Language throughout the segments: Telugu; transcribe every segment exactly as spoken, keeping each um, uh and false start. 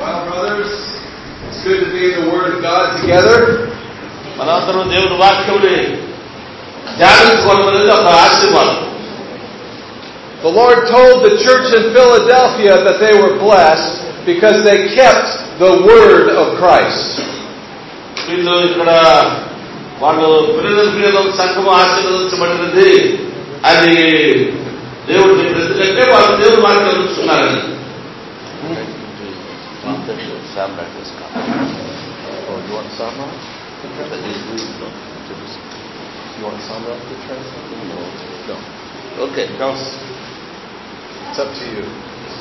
Well, brothers, it's good to be in the Word of God together. మనందరం దేవుని వాక్యముని ధ్యానించుకోవడం అనేది ఒక ఆశీర్వాదం. The Lord told the church in Philadelphia that they were blessed because they kept the Word of Christ. వీళ్ళు ఇక్కడ వాళ్ళు ఫిలదెల్ఫియాలో సంఘం ఆశీర్వదించబడినది అది దేవుడు చెప్పినది, ఎందుకంటే వాళ్ళు దేవుని వాక్యం చూస్తున్నారని. Sam back this car. Oh, you want Samra? You want Samra to translate? No. No. Okay. No. It's up to you.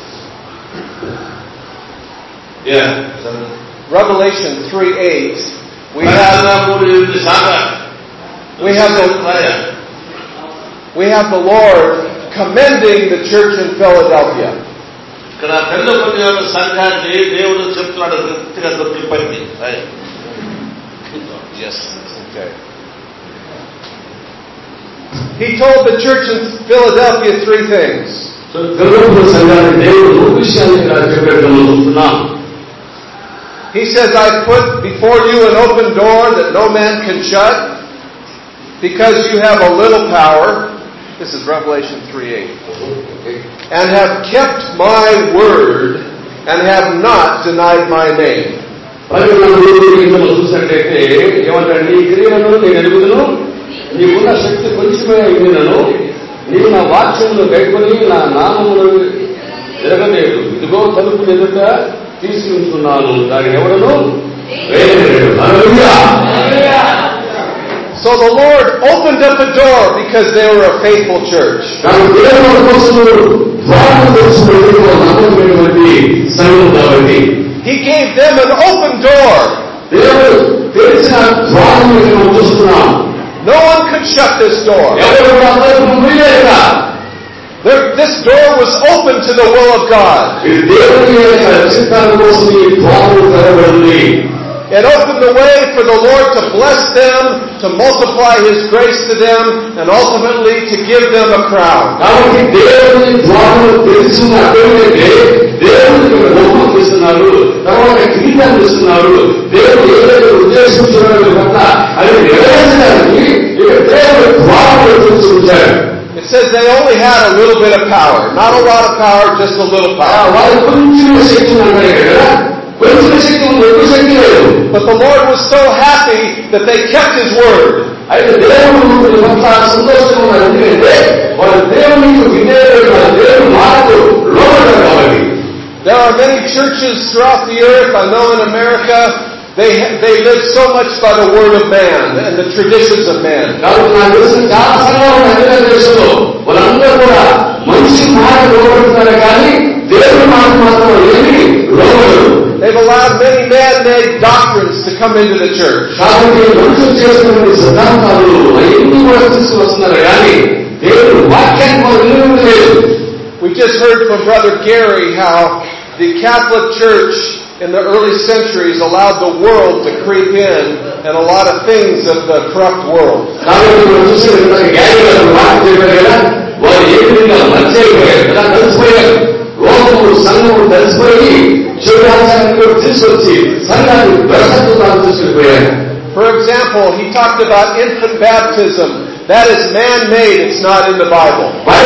Yeah. Revelation three eight. We have we have the we have the Lord commending the church in Philadelphia. ఇక్కడ పెద్దపల్లి సంఘాన్ని దేవుడు చెప్తున్నాడు వ్యక్తిగత దొరికిపోయింది. Yes. Okay. He told the church in Philadelphia three things. So Peddapalli సంఘాన్ని దేవుడు మూడు విషయాలు ఇక్కడ చెప్పడం చూస్తున్నాం. He says, I put before you an open door that no man can shut, because you have a little power. This is Revelation three eight. And have kept my word and have not denied my name. చూసినట్లయితే ఏమంటాడు, నీ క్రియలను నేను ఎరుగుదును, నీకున్న శక్తి కొంచెమే అయినను, నీవు నా వాక్యమును గైకొని నా నామమును ఎరగలేదు. ఇదిగో తలుపు ఎదుట తీసి ఉంచున్నాను, దాని ఎవడను వేయలేడు. So the Lord opened up a door because they were a faithful church. He gave them an open door. No one could shut this door. This door was open to the will of God. It opened the way for the Lord to bless them, to multiply His grace to them, and ultimately to give them a crown. It says they only had a little bit of power. Not a lot of power, just a little power. But the Lord was so happy that they kept His word. There are many churches throughout the earth. I know in America, they they live so much by the word of man and the traditions of man. They've allowed many man-made doctrines to come into the church. We just heard from Brother Gary how the Catholic Church in the early centuries allowed the world to creep in and a lot of things of the corrupt world. For example, he talked about infant baptism. That is man-made. It's not in the Bible.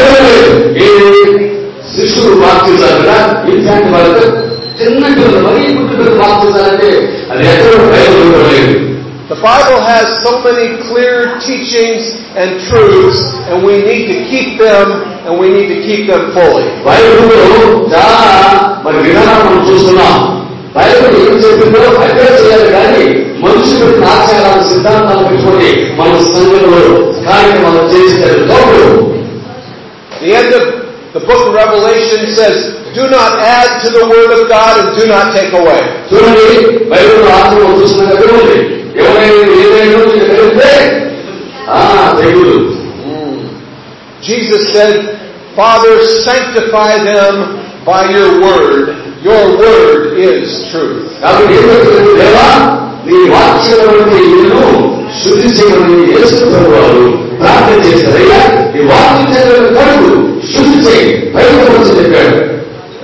The Bible has so many clear teachings and truths, and we need to keep them, and we need to keep them fully. The end of the book of Revelation says, do not add to the word of God and do not take away. Jesus said, Father, sanctify them by your word. Your word is truth.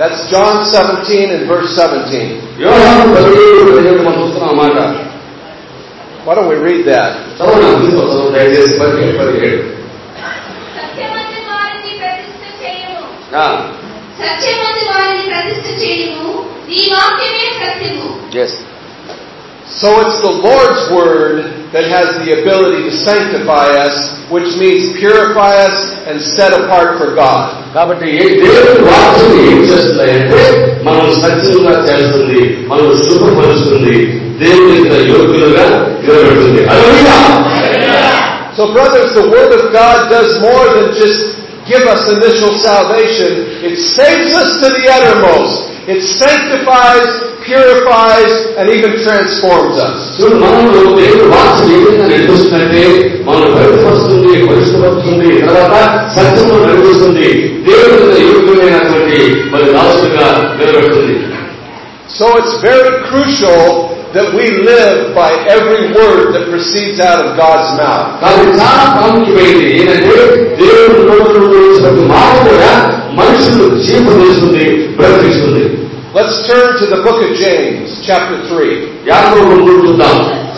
That's John seventeen and verse seventeen. యోహాను పదిహేడు పదిహేడు మనం చూస్తున్నాం మాట. Why don't we read that? చదవండి దయచేసి పదిహేడు పదిహేడు. సత్యమందు వారిని ప్రతిష్ఠ చేయము. ఆ సత్యమందు వారిని ప్రతిష్ఠ చేయము. నీ వాక్యమే సత్యము. Yes. So it's the Lord's word that has the ability to sanctify us, which means purify us and set apart for God. కాబట్టి ఏ దేవుని వాక్యం ఏం చేస్తుందంటే మనం సత్యంగా చేస్తుంది, మనం శుభ్రపరుస్తుంది, దేవునికి యోగ్యులుగా నిలబెడుతుంది. హల్లెలూయా. So brothers, the word of God does more than just give us initial salvation. It saves us to the uttermost. It sanctifies, purifies, and even transforms us. చూడు, మనలో దేవుని వాక్యం ఏ విధంగా నడిపిస్తుందంటే మనం బయటపరుస్తుంది, పరిశుభ్రపరుస్తుంది, తర్వాత సత్యంలో నడిపిస్తుంది, దేవుని యోగ్యమైనటువంటి మరి దాసులుగా నిలబెడుతుంది. So it's very crucial that we live by every word that proceeds out of God's mouth. కాబట్టి చాలా ప్రాముఖ్యమైనది ఏంటంటే దేవుని నోటి నుండి వచ్చిన మాట కూడా మనుషులు జీవిస్తుంది, బ్రతికిస్తుంది. Let's turn to the book of James, chapter three. యాకోబు చూద్దాం.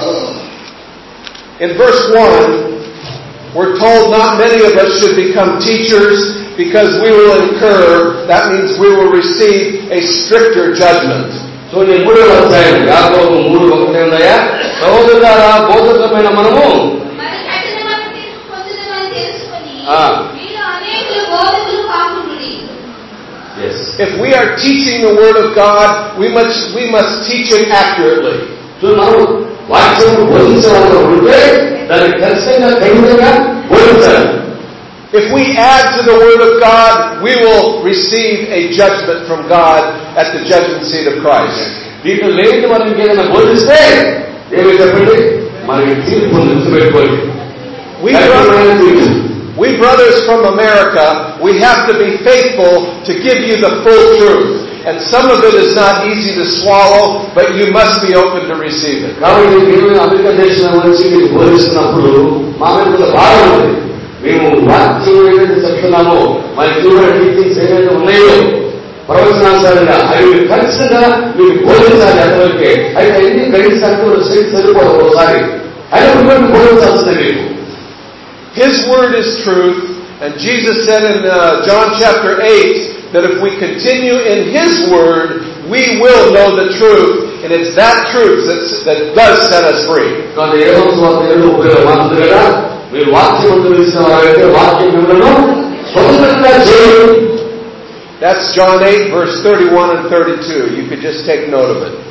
In verse one, we're told not many of us should become teachers because we will incur, that means we will receive a stricter judgment. So నేను మూడో అధ్యాయం యాకోబు మూడు ఒకటి ఉన్నాయా, సహోదరులారా బోధకమైన మనము మరి కఠినమైన తీర్పు పొందుదామని తెలుసుకొని ఆ. మీలో అనేకులు బోధకులు కాకుండుడి. If we are teaching the Word of God, we must, we must teach it accurately. So మనం వాక్యం బోధించాలని ఉంటే దాన్ని ఖచ్చితంగా ఖచ్చితంగా బోధించాలి. If we add to the Word of God, we will receive a judgment from God at the judgment seat of Christ. దీంట్లో లేని మనం ఇంకేదైనా బోధిస్తే ఏమి చెప్పండి, మనకి తీర్పు నిలిచిపెట్టుకోండి. We brothers, we brothers from America, we have to be faithful to give you the full truth. And some of it is not easy to swallow, but you must be open to receive it. కాబట్టి మేము అమెరికా దేశం వచ్చి మీకు బోధిస్తున్నప్పుడు మా మీద బాధ ఉంది. మేము వాక్యం ఏదైతే చెప్తున్నామో మన జీవన టీచింగ్స్ ఏదైతే ఉన్నాయో ప్రవచనాంశాలుగా అవి ఖచ్చితంగా మీకు బోధించాలి. అంతవరకే అయితే ఎన్ని గ్రహించడానికి శక్తి సరిపోదు ఒకసారి అయినప్పుడు మీకు బోధించాల్సిందే. మీకు His word is truth, and Jesus said in uh, John chapter eight that if we continue in His word, we will know the truth, and it's that truth that's, that does set us free. కాబట్టి ఏదో ఏదో ఉపయోగం కదా, మీరు వాక్యం తెలిసిన వారైతే వాక్యం మిమ్మల్ని స్వతంత్రంగా చేయండి. That's John eight, verse thirty-one and thirty-two. You could just take note of it.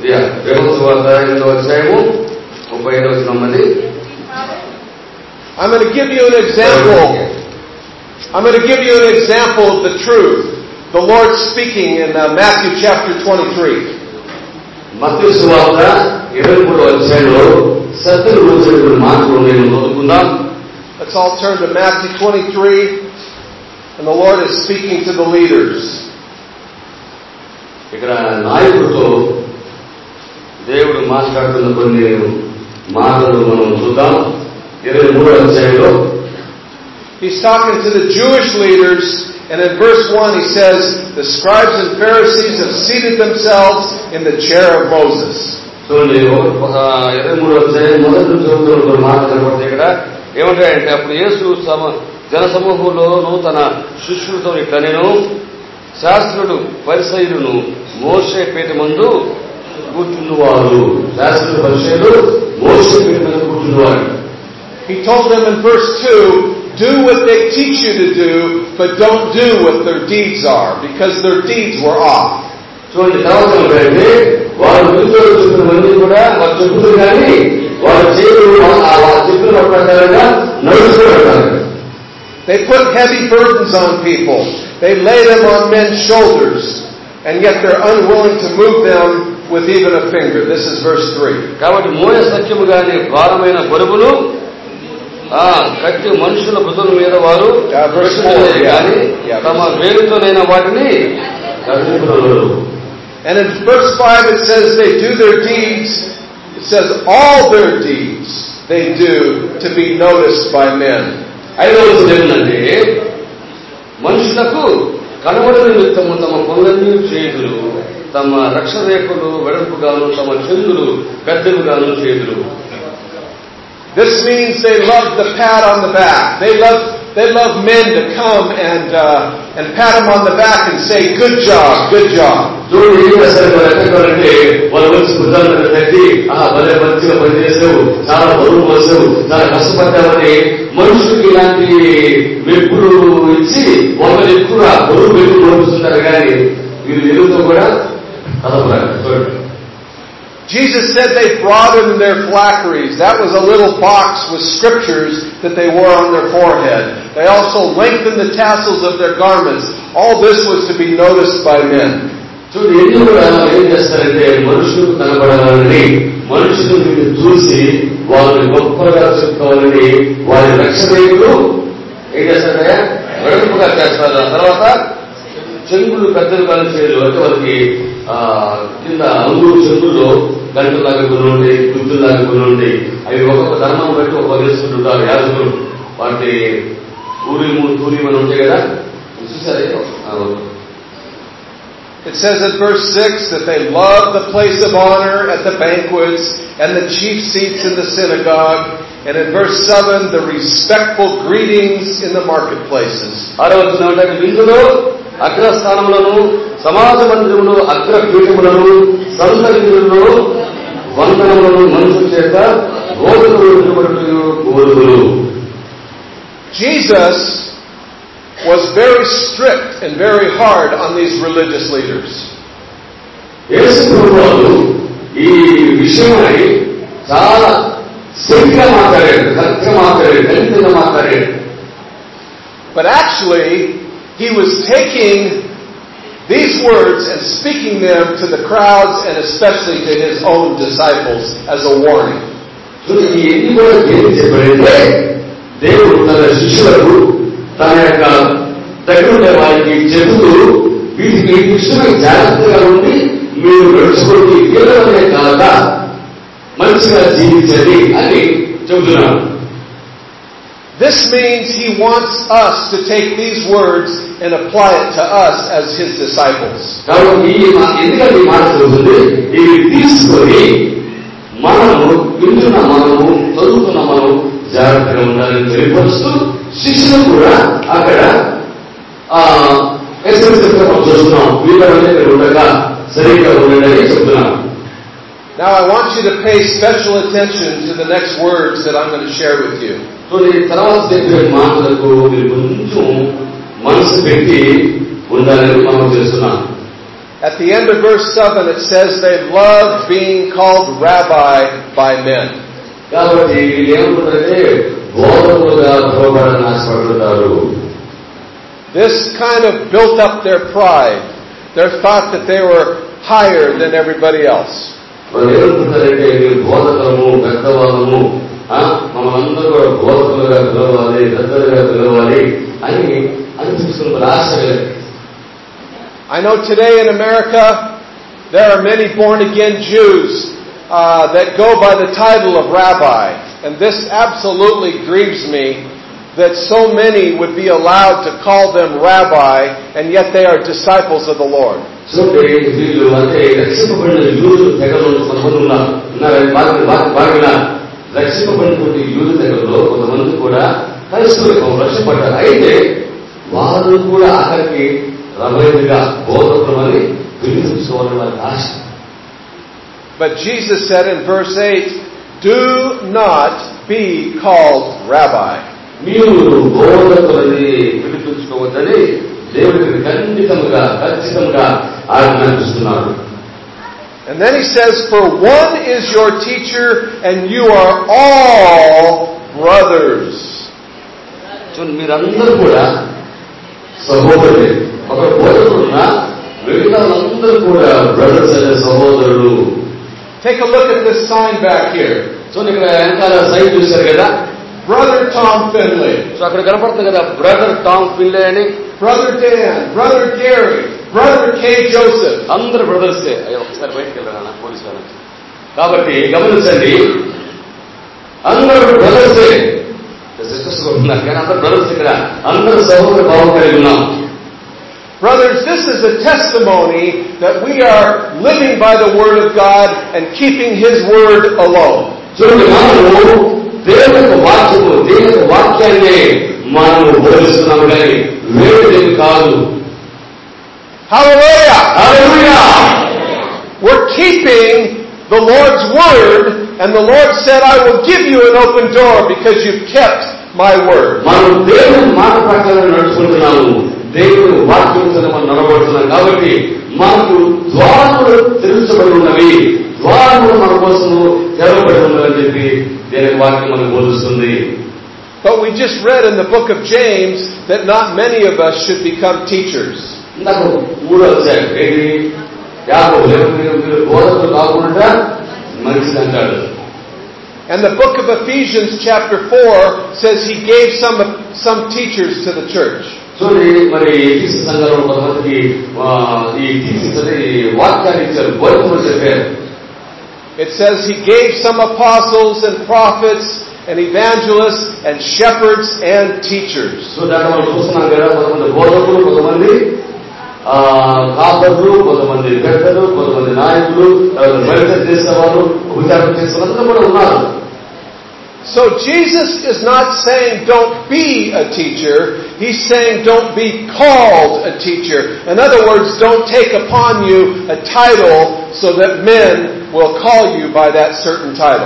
I'm going to give you an example. I'm going to give you an example of the truth. The Lord speaking in uh, Matthew chapter twenty-three. మత్తయి సువార్త ఇరవై మూడవ అధ్యాయంలో సత్యం గురించిన మాటలు నేను చదువుకుందాం. Let's all turn to Matthew twenty-three, and the Lord is speaking to the leaders. ఇక్కడ నాయకుడితో దేవుడు మాట్లాడుతున్న కొన్ని మాటలు మనం చూద్దాం. ఇరవై మూడవ అధ్యాయంలో He's talking to the Jewish leaders, and in verse one he says, the scribes and Pharisees have seated themselves in the chair of Moses. చూడండి, ఇరవై మూడవ అధ్యాయం మొదటి నుంచి చదువుతున్న మాట కనబడుతుంది. ఇక్కడ ఏమంటాయంటే, అప్పుడు యేసు సమ జన సమూహంలోనూ తన శిష్యులతో ఇట్లా, నేను శాస్త్రుడు పరిసయ్యులను మోషే పీఠ ముందు కూర్చున్నవారు, శాస్త్రుడు పరిసయ్యులు మోషే పీఠ మీద కూర్చున్నవారు. He told them in verse two, do what they teach you to do, but don't do what their deeds are, because their deeds were off. చూడండి, తర్వాత ఏంటంటే వారు గురువులు చెప్పినవన్నీ కూడా వారు చెప్పుతారు, కానీ వారు చేయరు, వారు చెప్పిన ప్రకారంగా నడుచుకుంటారు. They put heavy burdens on people. They lay them on men's shoulders, and yet they're unwilling to move them with even a finger. This is verse three. కాబట్టి మోయ సత్యము గాని భారమైన బరువులు కట్టి మనుషుల భుజం మీద వారు కానీ తమ వేలుతోనైన వాటిని కదిలించగలరు. And in verse five it says they do their deeds. It says all their deeds they do to be noticed by men. ఐదవది ఏమిటంటే మనుషులకు కనబడని నిమిత్తము తమ పనులన్నీ చేతులు, తమ రక్షణ రేఖలు వెడల్పుగాను, తమ చెందులు పెద్దలుగాను చేతులు. This means they love the pat on the back. They love they love men to come and uh, and pat them on the back and say, "Good job, good job." చూడు ఏం చేస్తారు అంటే వాళ్ళు వచ్చి బుద్ధాల మీద తట్టి, ఆ భలే మంచిగా పనిచేసావు, చాలా బరువు మోసావు, చాలా కష్టపడ్డామని మనుషులకి ఇలాంటి మెప్పులు ఇచ్చి వాళ్ళని ఎక్కువ బరువు పెట్టి మోపుతున్నారు. కానీ వీళ్ళు ఎదుగుతూ కూడా కదపరారు. Jesus said they broadened their phylacteries. That was a little box with scriptures that they wore on their forehead. They also lengthened the tassels of their garments. All this was to be noticed by men. చూడు ఎన్ని కూడా ఏం చేస్తారంటే మనుషులకు కనబడాలని, మనుషులను చూసి వాళ్ళని గొప్పగా చెప్పుకోవాలని వారి రక్షణలు ఏం చేస్తారంటే వెడల్పుగా చేస్తారు. ఆ తర్వాత చెంగులు పెద్దలు కానీ చేయరు. అంటే వాళ్ళకి ఆ కింద అంగులు చెంగుల్లో గంటలాగా కొన్ని ఉంటాయి, గుర్తులాగా కొన్ని ఉంటాయి. అవి ఒక్కొక్క ధర్మం బట్టి ఒక్కొక్క వేసుకుంటుంటారు యాజకులు. వాటి ఊరిము తూరిము అని ఉంటాయి కదా, చూసారే. It says in verse six that they loved the place of honor at the banquets and the chief seats in the synagogue. And in verse seven, the respectful greetings in the marketplaces. ఆరవచనం విందులో అగ్రస్థానములను, సమాజ మందిరములో అగ్రపీఠములను, సంతరిలో వందనములను మనుషుల చేత బోధకులు. Jesus was very strict and very hard on these religious leaders. యేసు ప్రభువు ఈ విషయమై చాలా శక్తిగా మాట్లాడాడు, కరెక్ట్గా మాట్లాడాడు, గణితంగా మాట్లాడాడు. But actually, he was taking these words and speaking them to the crowds and especially to his own disciples as a warning. ఈ ఎన్ని కూడా ఏం చెప్పాడంటే దేవుడు తన శిష్యులకు తన యొక్క దగ్గర ఉండే వారికి చెబుతూ వీటికి ఇష్టమై జాగ్రత్తగా ఉండి మీరు నడుచుకోండి, వీళ్ళనే కాక మంచిగా జీవించండి అని చెబుతున్నాను. This means he wants us to take these words and apply it to us as his disciples. కాబట్టి ఎందుకంటే ఈ మాట చెబుతుంది, ఇవి తీసుకొని మనము వింటున్న మనము చదువుతున్న మనం జాగ్రత్తగా ఉండాలని తెలియపరుస్తూ శిష్యులు కూడా అక్కడ ఎస్ఎస్ఎఫ్గా మనం చూస్తున్నాం, వీళ్ళనే మీరు ఉండగా సరిగ్గా ఉండండి అని చెప్తున్నాం. Now I want you to pay special attention to the next words that I'm going to share with you. So ఈ తర్వాత చెప్పే మాటలకు మీరు కొంచెం మనసు పెట్టి ఉండాలని మనం చేస్తున్నాం. At the end of verse seven it says they love being called rabbi by men. కాబట్టి వీళ్ళు ఏమంటారంటే బోధకులుగా పిలువబడాలని ఆశపడుతున్నారు. This kind of built up their pride, their thought that they were higher than everybody else. వాళ్ళు ఏమనుకుంటారంటే మీరు బోధకులము, పెద్దవాళ్ళము, మనందరూ కూడా బోధకులుగా పిలవాలి, పెద్దలుగా పిలవాలి అని అనిపిస్తున్న ఆశ. I know today in America there are many born-again Jews uh, that go by the title of rabbi, and this absolutely grieves me that so many would be allowed to call them rabbi, and yet they are disciples of the Lord. So వీళ్ళు అంటే రక్షింపబడిన యూదు తెగలు కొంతమంది ఉన్నారు ఉన్నారని బాగా రక్షింపబడినటువంటి యూదు తెగల్లో కొంతమంది కూడా క్రైస్తవులకు రక్షింపడ్డారు. అయితే వారు కూడా అక్కడికి రవైలుగా బోధకులమని పిలుచుకోవాలని వారికి ఆశ. But Jesus said in verse eight, "Do not be called rabbi." మీరు బోధకులని పిలిపించుకోవద్దని దేవుడికి ఖండితంగా ఖచ్చితంగా ఆజ్ఞాపిస్తున్నారు. And then he says, "For one is your teacher, and you are all brothers." చూడండి, మీరందరూ కూడా సహోదరులే. ఒక బోధకుడున్నా మిగతా అందరూ కూడా బ్రదర్స్ అనే సహోదరులు. Take a look at this sign back here. So ఇక్కడ వెనకాల సైన్ చూశారు కదా, Brother Tom Finley. సో అక్కడ కనపడుతుంది కదా బ్రదర్ టామ్ ఫిన్లే అని, Brother Dan, Brother Gary, Brother K. Joseph. అందరు బ్రదర్సే. ఒకసారి బయటకు వెళ్ళాను పోలీసు వాళ్ళకి. కాబట్టి గమనించండి, అందరూ బ్రదర్సే. సిస్టర్స్ కూడా ఉన్నారు కానీ అందరు బ్రదర్స్ ఇక్కడ, అందరూ సహోదర భావం కలిగి ఉన్నాం. Brothers, this is a testimony that we are living by the Word of God and keeping His Word alone. చూడండి, మనము దేవుని యొక్క వాక్యము, దేవుని యొక్క వాక్యాన్ని మనము బోధిస్తున్నాము కానీ వేరేది కాదు. Hallelujah! Hallelujah! We're keeping the Lord's Word, and the Lord said, I will give you an open door because you've kept my Word. మనం దేవుని మాట ప్రకారం నడుచుకుంటున్నాము, దేవుని వాక్యంతో మనం నడబడుతున్నాం కాబట్టి మనకు ద్వారములు తెరచబడి ఉన్నవి, ద్వారములు మన కోసం తెరవబడి ఉన్నవని చెప్పి దేవుని వాక్యం మనకు బోధిస్తుంది. But we just read in the book of James that not many of us should become teachers. ఇందాక మూడో అధ్యాయం ఏంటి? యాకోబు మీరు బోధకులు కాకుండా మనిషి అంటాడు. And the book of Ephesians chapter four says he gave some some teachers to the church. చూడండి, మరి ఎఫెసు సంఘంలో కొంతమందికి ఈ టీచింగ్స్ అనేది వాక్యాన్ని ఇచ్చారు, బోధకులు చెప్పారు. It says he gave some apostles and prophets and evangelists and shepherds and teachers. So దాంట్లో మనం చూస్తున్నాం కదా, కొంతమంది బోధకులు, కొంతమంది కాపర్లు, కొంతమంది పెద్దలు, కొంతమంది నాయకులు, బయట చేసేవారు, ఉపచారం చేసేవారు కూడా ఉన్నారు. So Jesus is not saying don't be a teacher. He's saying don't be called a teacher. In other words, don't take upon you a title so that men will call you by that certain title.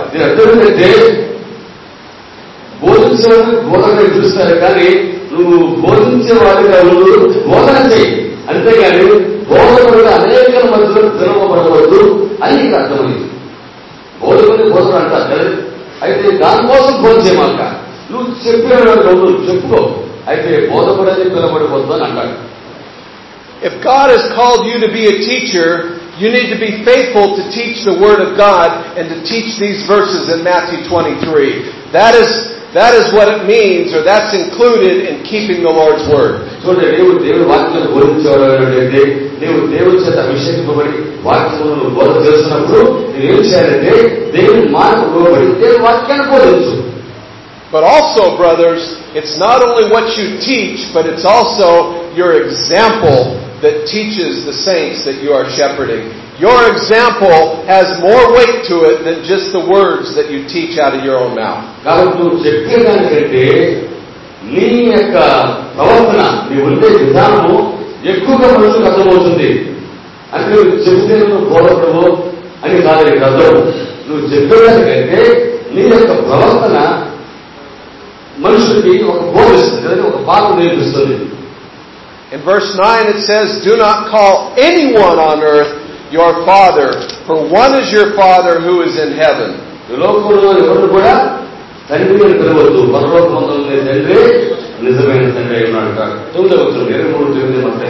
బోధించేవాడిని బోధన చూస్తారు కానీ నువ్వు బోధించే వాడిగా ఉండు, బోధన చేయి, అంతేగాని బోధకుడుగా అనేక మధ్యలో పిలువబడవద్దు అని నీకు అర్థమైంది. బోధకుని బోధన అంటారు కదా, అయితే దానికోసం బోధించేమాక నువ్వు చెప్పేవాడు ఉండు, చెప్పుకో, అయితే బోధకుడని పిలవబడవద్దు అని అంటాడు. If God has called you to be a teacher, you need to be faithful to teach the Word of God and to teach these verses in Matthew twenty-three. That is That is what it means, or that's included in keeping the Lord's Word. చూడండి, నీవు దేవుని వాక్యం బోధించేవాడంటే, నీవు దేవుని చేత అభిషేకింపబడి వాక్యములను బోధ చేస్తున్నప్పుడు నీవేం చేయాలంటే దేవుని మాటకు లోబడి దేవుని వాక్యాన్ని బోధించు. But also, brothers, it's not only what you teach, but it's also your example that teaches the saints that you are shepherding. Your example has more weight to it than just the words that you teach out of your own mouth. కాబట్టి నువ్వు చెప్పేదానికంటే నీ యొక్క ప్రవర్తన, నీ ఉండే విధానము ఎక్కువగా మనుషులకు అర్థమవుతుంది. అంటే నువ్వు చెప్తే నువ్వు బోధకుడు అని కాదు అర్థం. నువ్వు చెప్పేదానికంటే నీ యొక్క ప్రవర్తన మనుషులకి ఒక బోధిస్తుంది, ఒక పాఠం నేర్పిస్తుంది. In verse nine it says, do not call anyone on earth your father, for one is your Father who is in heaven. లోకంలో ఎవరు కూడా తండ్రి అని పిలవద్దు, పరలోకమందున్న తండ్రి నిజమైన తండ్రి అయి ఉన్నాడు. తొమ్మిదవ వచనం ఇరవై మూడు తొమ్మిది మత్తయి.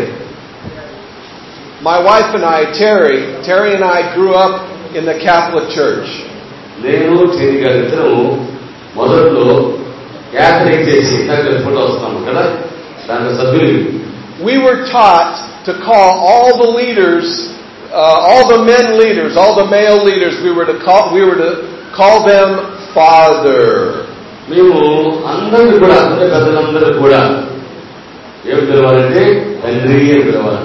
My wife and I, Terry, Terry and I grew up in the Catholic Church. నేను చేరి గారి ఇద్దరము మొదట్లో క్యాథలిక్ చేసి ఇందాక ఫోటో వస్తున్నాము కదా, దాంట్లో సభ్యులు. We were taught to call all the leaders, uh, all the men leaders, all the male leaders, we were to call, we were to call them Father. మేము అందరినీ కూడా, అందరి పెద్దలందరూ కూడా ఏం పిలవాలంటే తండ్రి అని పిలవాలి.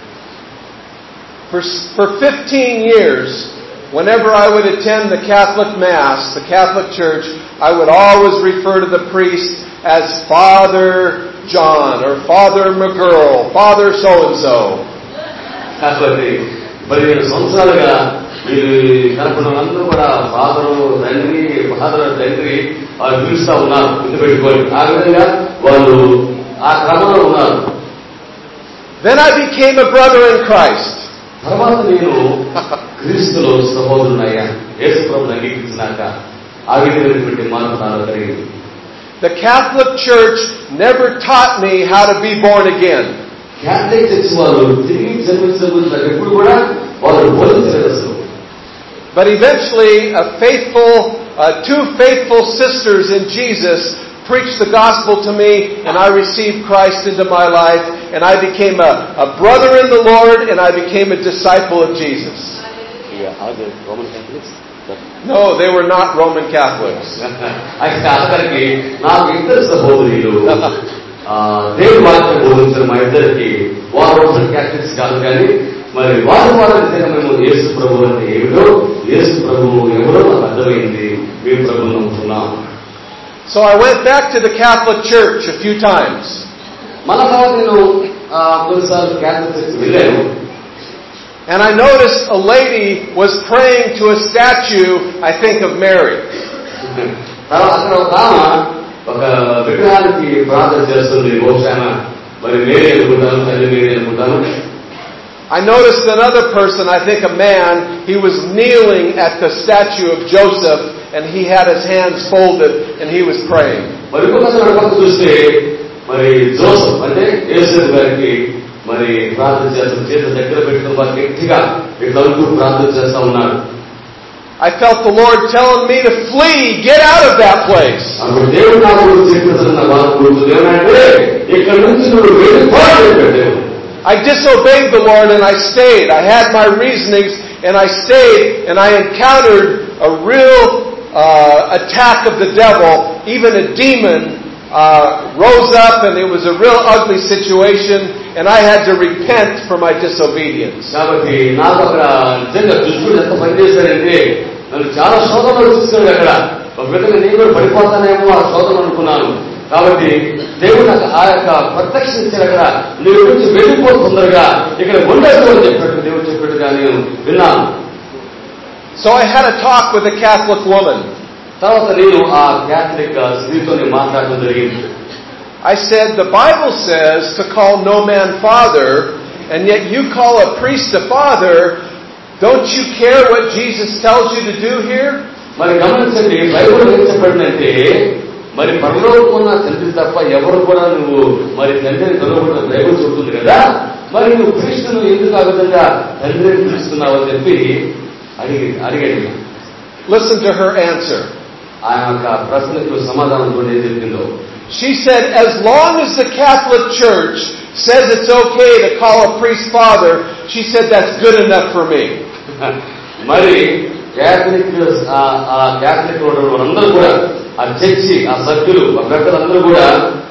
For for fifteen years, whenever I would attend the Catholic Mass, the Catholic Church, I would always refer to the priest as Father John or Father McGirl, Father so-and-so. కాబట్టి పదిహేను సంవత్సరాలుగా మీరు కనపడిన వాళ్ళందరూ కూడా ఫాదరు తండ్రి, ఫాదర్ తండ్రి వాళ్ళు పిలుస్తా ఉన్నారు, ముందు పెట్టుకొని. ఆ విధంగా వాళ్ళు ఆ క్రమంలో ఉన్నారు. Then I became a brother in Christ. తర్వాత నేను క్రీస్తులో సహోదరునయ్యా, యేసు ప్రభువుని అంగీకరించినాక ఆ విధమైనటువంటి మార్పు నాలో కలిగింది. The Catholic Church never taught me how to be born again. Catholic church వాళ్ళు తిరిగి జన్మించడం గురించి ఎప్పుడు కూడా వాళ్ళు బోధించలేదు అసలు. But eventually, a faithful, uh, two faithful sisters in Jesus preached the gospel to me, and I received Christ into my life, and I became a, a brother in the Lord, and I became a disciple of Jesus. Yeah, are they Roman Catholics? No, they were not Roman Catholics. అయితే అక్కడికి నాకు ఇద్దరు సహోదరులు దేవుని వాక్యం బోధించిన మా ఇద్దరికి వాళ్ళు మోడల్ క్యాథలిక్స్ కాదు, కానీ మరి వారు వారంగా మేము యేసు ప్రభు అంటే ఏమిటో, యేసు ప్రభువు ఎవరో నాకు అర్థమైంది. మీ ప్రభువు నమ్ముతున్నాం. So I went back to the Catholic Church a few times. మళ్ళా తర్వాత నేను కొన్నిసార్లు క్యాథలిక్ చర్చ్ వెళ్ళాను. And I noticed a lady was praying to a statue, I think of Mary. తర్వాత అక్కడ ఒక ఆమె ఒక విగ్రహానికి ప్రార్థన చేస్తుంది. బహుశా మరి మేరీ అనుకుంటాను, తల్లి మేరీ అనుకుంటాను. I noticed another person, I think a man, he was kneeling at the statue of Joseph and he had his hands folded and he was praying. మరి ఇంకొక పక్క చూస్తే మరి జోసెఫ్ అంటే యేసేపు గారికి మరి ప్రార్థన చేస్తాం, చేతులు దగ్గర పెట్టుకుని వారు గట్టిగా ఇట్లా అంటూ ప్రార్థన చేస్తా ఉన్నాడు. I felt the Lord telling me to flee, get out of that place. అప్పుడు దేవుడు నాకు చెప్పిన వారు ఏమంటే ఇక్కడ నుంచి నువ్వు వెళ్ళిపోవాలి. I disobeyed the Lord and I stayed. I had my reasonings and I stayed, and I encountered a real uh, attack of the devil. Even a demon uh, rose up and it was a real ugly situation, and I had to repent for my disobedience. కాబట్టి నాకు అక్కడ నిజంగా దుష్టుడు ఎంత పనిచేశాడంటే నన్ను చాలా శోధనలు చూస్తున్నాడు. అక్కడ ఒక విధంగా నేను కూడా పడిపోతానేమో ఆ శోధన అనుకున్నాను. కాబట్టి దేవుడు నాకు ఆ యొక్క ప్రత్యక్ష ఇచ్చాడు. అక్కడ నువ్వు నుంచి వెళ్ళిపోతుందరుగా ఇక్కడ ఉండదు అని చెప్పాడు దేవుడు చెప్పాడుగా నేను విన్నాను. So I had a talk with a Catholic woman. తర్వాత నేను ఆ క్యాథలిక్ స్త్రీతో మాట్లాడడం జరిగింది. I said, the Bible says to call no man father, and yet you call a priest a father. Don't you care what Jesus tells you to do here? మరి గమనించండి, బైబిల్ ఏం చెప్పండి, మరి పరలోకమున్న తండ్రి తప్ప ఎవరు కూడా నువ్వు మరి తండ్రిని కలవకుండా బైబిల్ చెబుతుంది కదా, మరి నువ్వు క్రీస్తును ఎందుకు ఆ విధంగా తండ్రిని పిలుస్తున్నావు అని చెప్పి అడిగి అడిగాడు. Listen to her answer. ఆ యొక్క ప్రశ్నకు సమాధానం కూడా ఏం చెప్పిందో. She said, as long as the Catholic Church says it's okay to call a priest father, she said that's good enough for me. మరి క్యాథలిక్ ఆ క్యాథలిక్ వాళ్ళందరూ కూడా ఆ చర్చి ఆ సభ్యులు ఆ పెద్దలందరూ కూడా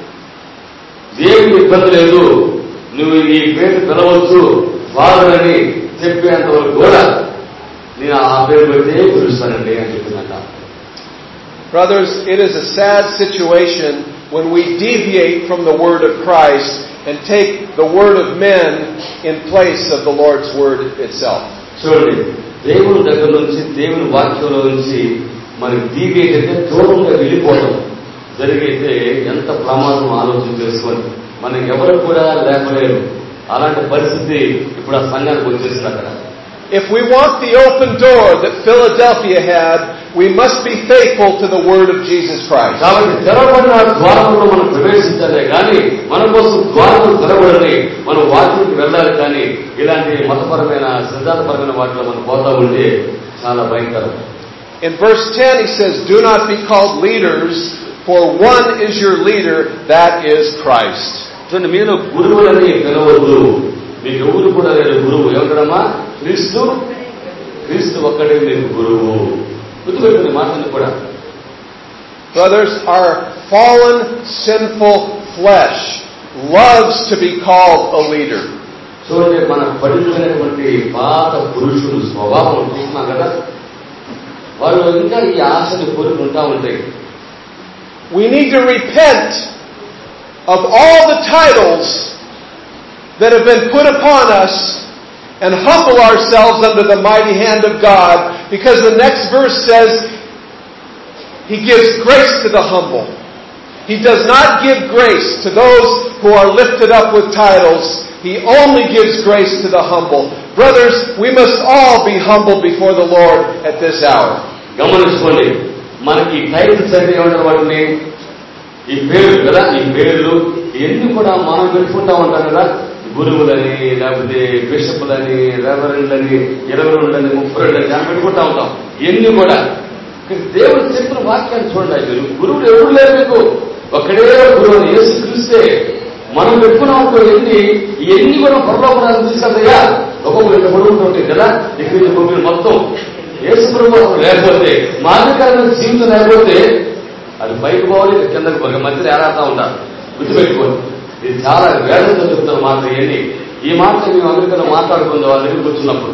దేవుని ఇబ్బంది లేదు, నువ్వు ఈ పేరు పిలవచ్చు ఫాదర్ అని చెప్పేంత వరకు కూడా నేను ఆ పేరు పెడితే పిలుస్తానండి అని చెప్పిందంట. Brothers, it is a sad situation when we deviate from the word of Christ and take the word of men in place of the Lord's word itself. చూడండి, దేవుని దగ్గర నుంచి దేవుని వాక్యంలో నుంచి మనకి డీవియేట్ అయితే దూరంగా వెళ్ళిపోవడం జరిగితే ఎంత ప్రమాదం ఆలోచన చేసుకోండి. మనకి ఎవరు కూడా లేపలేరు. అలాంటి పరిస్థితి ఇప్పుడు ఆ సంఘానికి వచ్చేసింది. అక్కడ if we want the open door that Philadelphia had, we must be faithful to the word of Jesus Christ. కాబట్టి తెరవబడిన ద్వారంలో మనం ప్రవేశించాలే కానీ మన కోసం ద్వారం తెరవబడని మనం వాక్యానికి వెళ్ళాలి. కానీ ఇలాంటి మతపరమైన సిద్ధాంతపరమైన వాటిలో మనం పోతా ఉంటే చాలా భయంకరం. In verse ten he says, do not be called leaders, for one is your leader, that is Christ. చూడండి, మీరు గురువులని పిలవద్దు, మీకు ఎవరు కూడా లేరు గురువు. ఏమంటారమ్మా? క్రీస్తు క్రీస్తు ఒక్కడే మీకు గురువు. గుర్తుపెట్టుకునే మాటలు కూడా. Brothers, our fallen sinful flesh loves to be called a leader. చూడండి, మన పడిపోయినటువంటి పాత పురుషులు స్వభావం చూస్తున్నాం కదా, వారు ఇంకా ఈ ఆశను కోరుకుంటా ఉంటాయి. We need to repent of all the titles that have been put upon us and humble ourselves under the mighty hand of God, because the next verse says He gives grace to the humble. He does not give grace to those who are lifted up with titles. He only gives grace to the humble. Brothers, we must all be humble before the Lord at this hour. గమనించుకోండి, మనకి టైటిల్స్ అంటే ఏమంటారు వాటిని? ఈ పేర్లు కదా, ఈ పేర్లు ఎన్ని కూడా మనం పెట్టుకుంటా ఉంటాం కదా, గురువులని, లేకపోతే బిషపులని, రెవరెండ్లని, ఇరవై రెండులని, ముప్పై రెండులని అని పెట్టుకుంటా ఉంటాం. ఎన్ని కూడా దేవుడు చెప్పిన వాక్యాన్ని చూడండి. మీరు గురువులు ఎవరు లేరు, మీకు ఒక్కడే గురువు అని యేసుక్రీస్తే మనం పెట్టుకున్నాం. ఎన్ని ఎన్ని కూడా పరలోకరాజు తీసుకెళ్తాయా, ఒక్కొక్కరు ఇంత పొడుగుతూ ఉంటాయి కదా, ఇక్కడ భూమిని మొత్తం యేసు ప్రభువు లేకపోతే, మార్గకరమైన జీవితం లేకపోతే అది పైకి పోవాలి, కిందకి పోవాలి, మధ్యలో ఏడాడుతూ ఉంటారు. గుర్తుపెట్టుకోండి, ఇది చాలా వేదంతో చెప్తున్న మాట. ఎన్ని ఈ మాట మేము అమెరికాలో మాట్లాడుకుందాం వాళ్ళ దగ్గరికి వచ్చినప్పుడు.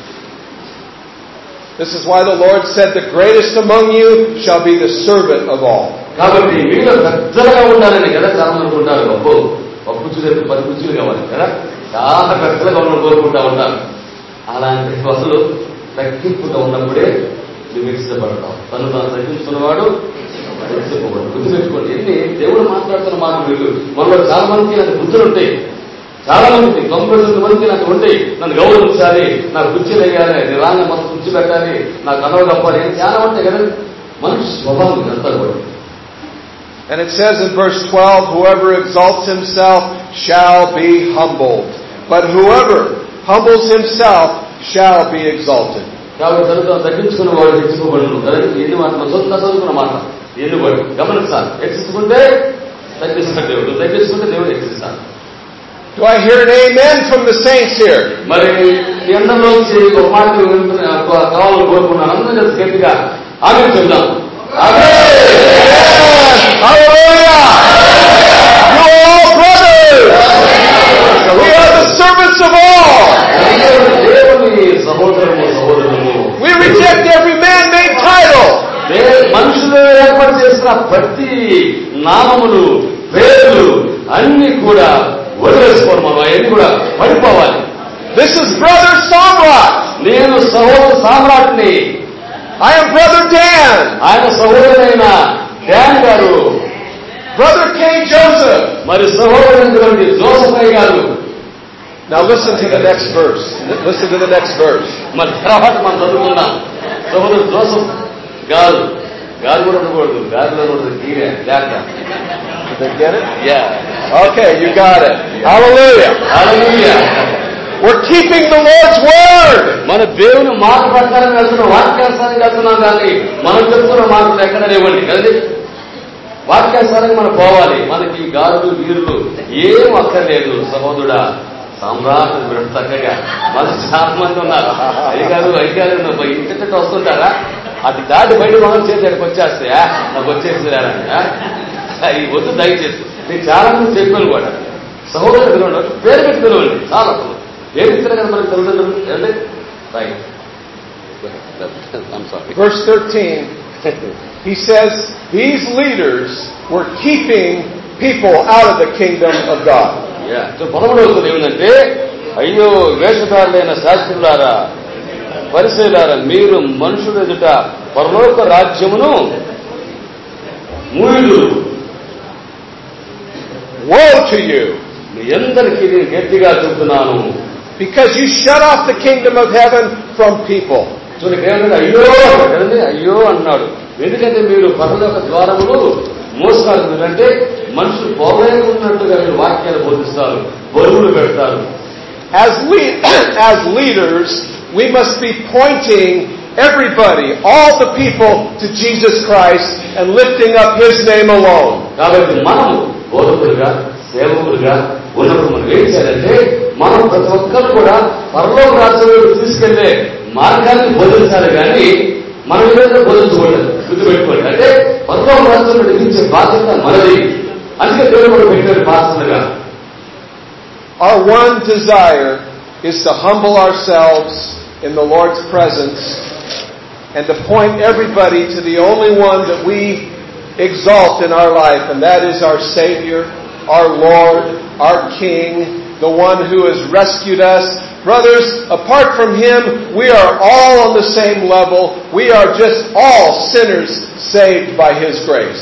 This is why the Lord said, the greatest among you shall be the servant of all. కాబట్టి మీలో పెద్దలుగా ఉండాలని కదా చాలా అనుకుంటారు. అబ్బో ఒక కుర్చీలు ఎప్పుడు పది కుర్చీలు కావాలి కదా, చాలా పెద్దలుగా ఉన్న కోరుకుంటా ఉంటారు. అలాంటి అసలు తగ్గింపుగా ఉన్నప్పుడే నువ్వు ఇష్టపడతావు. తను తాను తగ్గించుకున్నవాడు హెచ్చింపబడు. గుర్తుపెట్టుకోండి, ఎన్ని దేవుడు మాట్లాడుతున్న మాట వీళ్ళు. మనలో చాలా మందికి నాకు బుద్ధులు ఉంటాయి, చాలా మంది తొంభై తొమ్మిది మందికి నాకు ఉంటాయి. నన్ను గౌరవించాలి, నాకు కుర్చీలు వేయాలి, నేను రాగా మొత్తం కుర్చీ పెట్టాలి, నాకు అనవ తప్పాలి, చాలా ఉంటాయి కదా మనిషి స్వభావం అంతా కూడా. And it says in verse twelve, whoever exalts himself shall be humbled, but whoever humbles himself shall be exalted. కాబట్టి తను తగ్గించుకున్న వాడు హెచ్చుకోబడును. ఎన్ని మాట సొంత చదువుకున్న మాట ఎన్నుబడి గమనిస్తాను. హెచ్చించుకుంటే తగ్గిస్తాడు దేవుడు, తగ్గించుకుంటే దేవుడు హెచ్చిస్తాడు. Do I hear an amen from the saints here? మరి మీ అందరిలోంచి ఒక మాట కావాలని కోరుకున్నాను. అందరూ కలిసి గట్టిగా ఆమె చెప్దాం. Hallelujah! You are all brothers. We are the servants of all. We reject every man-made title. మనుషులు ఏర్పాటు చేసిన ప్రతి నామములు, పేర్లు అన్ని కూడా వదిలేసుకోవాలి. మనం అవన్నీ కూడా పడిపోవాలి. This is brother Samrat. నేను సహోదరు సామ్రాట్ని. I am brother Dan. ఆయన సహోదరుడైన డాన్ గారు. Brother K. Joseph. మరి సహోదరుడైనటువంటి జోసఫ్ అయ్య గారు. Now listen to the next verse. Listen to the next verse. మరి తర్వాత మనం చదువుకున్నాం. సహోదరు జోసఫ్ గారు. గారు కూడా ఉండకూడదు, గారిలో ఉండదు గీరే లేక. Did they get it? Yeah. Okay, you got it. Hallelujah. Hallelujah. We're keeping the Lord's word. మన దేవుని మాట ప్రకారం వెళ్తున్నాం, వాక్యానుసారంగా వెళ్తున్నాం. కానీ మనం చెప్తున్న మాటలు ఎక్కడ లేవండి కదండి. వాక్యానుసారంగా మనం పోవాలి. మనకి గారులు వీరులు ఏం అక్కర్లేదు. సహోదరుడా సామ్రాట్ చక్కగా మన చాలా మంది ఉన్నారు. అయ్యగారు అయ్యగారు ఇంటి వస్తుంటారా, అది దాటి బయట మనం చేసి అక్కడికి వచ్చేస్తే నాకు వచ్చేసిరారని ఈ వద్దు దయచేసి. నేను చాలా మంది చెప్పాను కూడా సహోదరుడు పిలవండి, పేరు పెట్టి పిలవండి. చాలా ఏమి ఇస్తారు కదా మనకి తల్లిదండ్రులు అంటే right. Verse thirteen, he says, these leaders were keeping people out of the kingdom of God. పదమూడవది ఏమిటంటే, అయ్యో వేషధారులైన శాస్త్రులారా, పరిసయులారా, మీరు మనుషుల ఎదుట పరలోక రాజ్యమును మూయులు. Woe to you! మీ అందరికీ నేను గట్టిగా చెబుతున్నాను. Because you shut off the kingdom of heaven from people. చూడండి ఏమంటే అయ్యో కదండి, అయ్యో అన్నాడు. ఎందుకంటే మీరు పరలోక ద్వారములు మోస్తారు. అంటే మనుషులు పోలేకున్నట్టుగా మీరు వాక్యాలు బోధిస్తారు, బరువులు పెడతారు. As we, as leaders, we must be pointing everybody, all the people, to Jesus Christ and lifting up His name alone. కాబట్టి మనం బోధకులుగా, సేవకులుగా ఉన్నప్పుడు మనం ఏం చేయాలంటే, మనం ప్రతి ఒక్కరు కూడా పరలోక రాజ్యంలో తీసుకెళ్లే మార్గాన్ని బోధించాలి. కానీ మనం ఏదైనా బోధించకూడదు. గుర్తుపెట్టుకోండి. అంటే పరలోక రాజ్యంలో నడిపించే బాధ్యత మనది. అందుకే దేవుడు మనం పెట్టాడు పాత్రలుగా. Our one desire is to humble ourselves in the Lord's presence and to point everybody to the only one that we exalt in our life, and that is our Savior, our Lord, our King, the one who has rescued us. Brothers, apart from Him, we are all on the same level. We are just all sinners saved by His grace.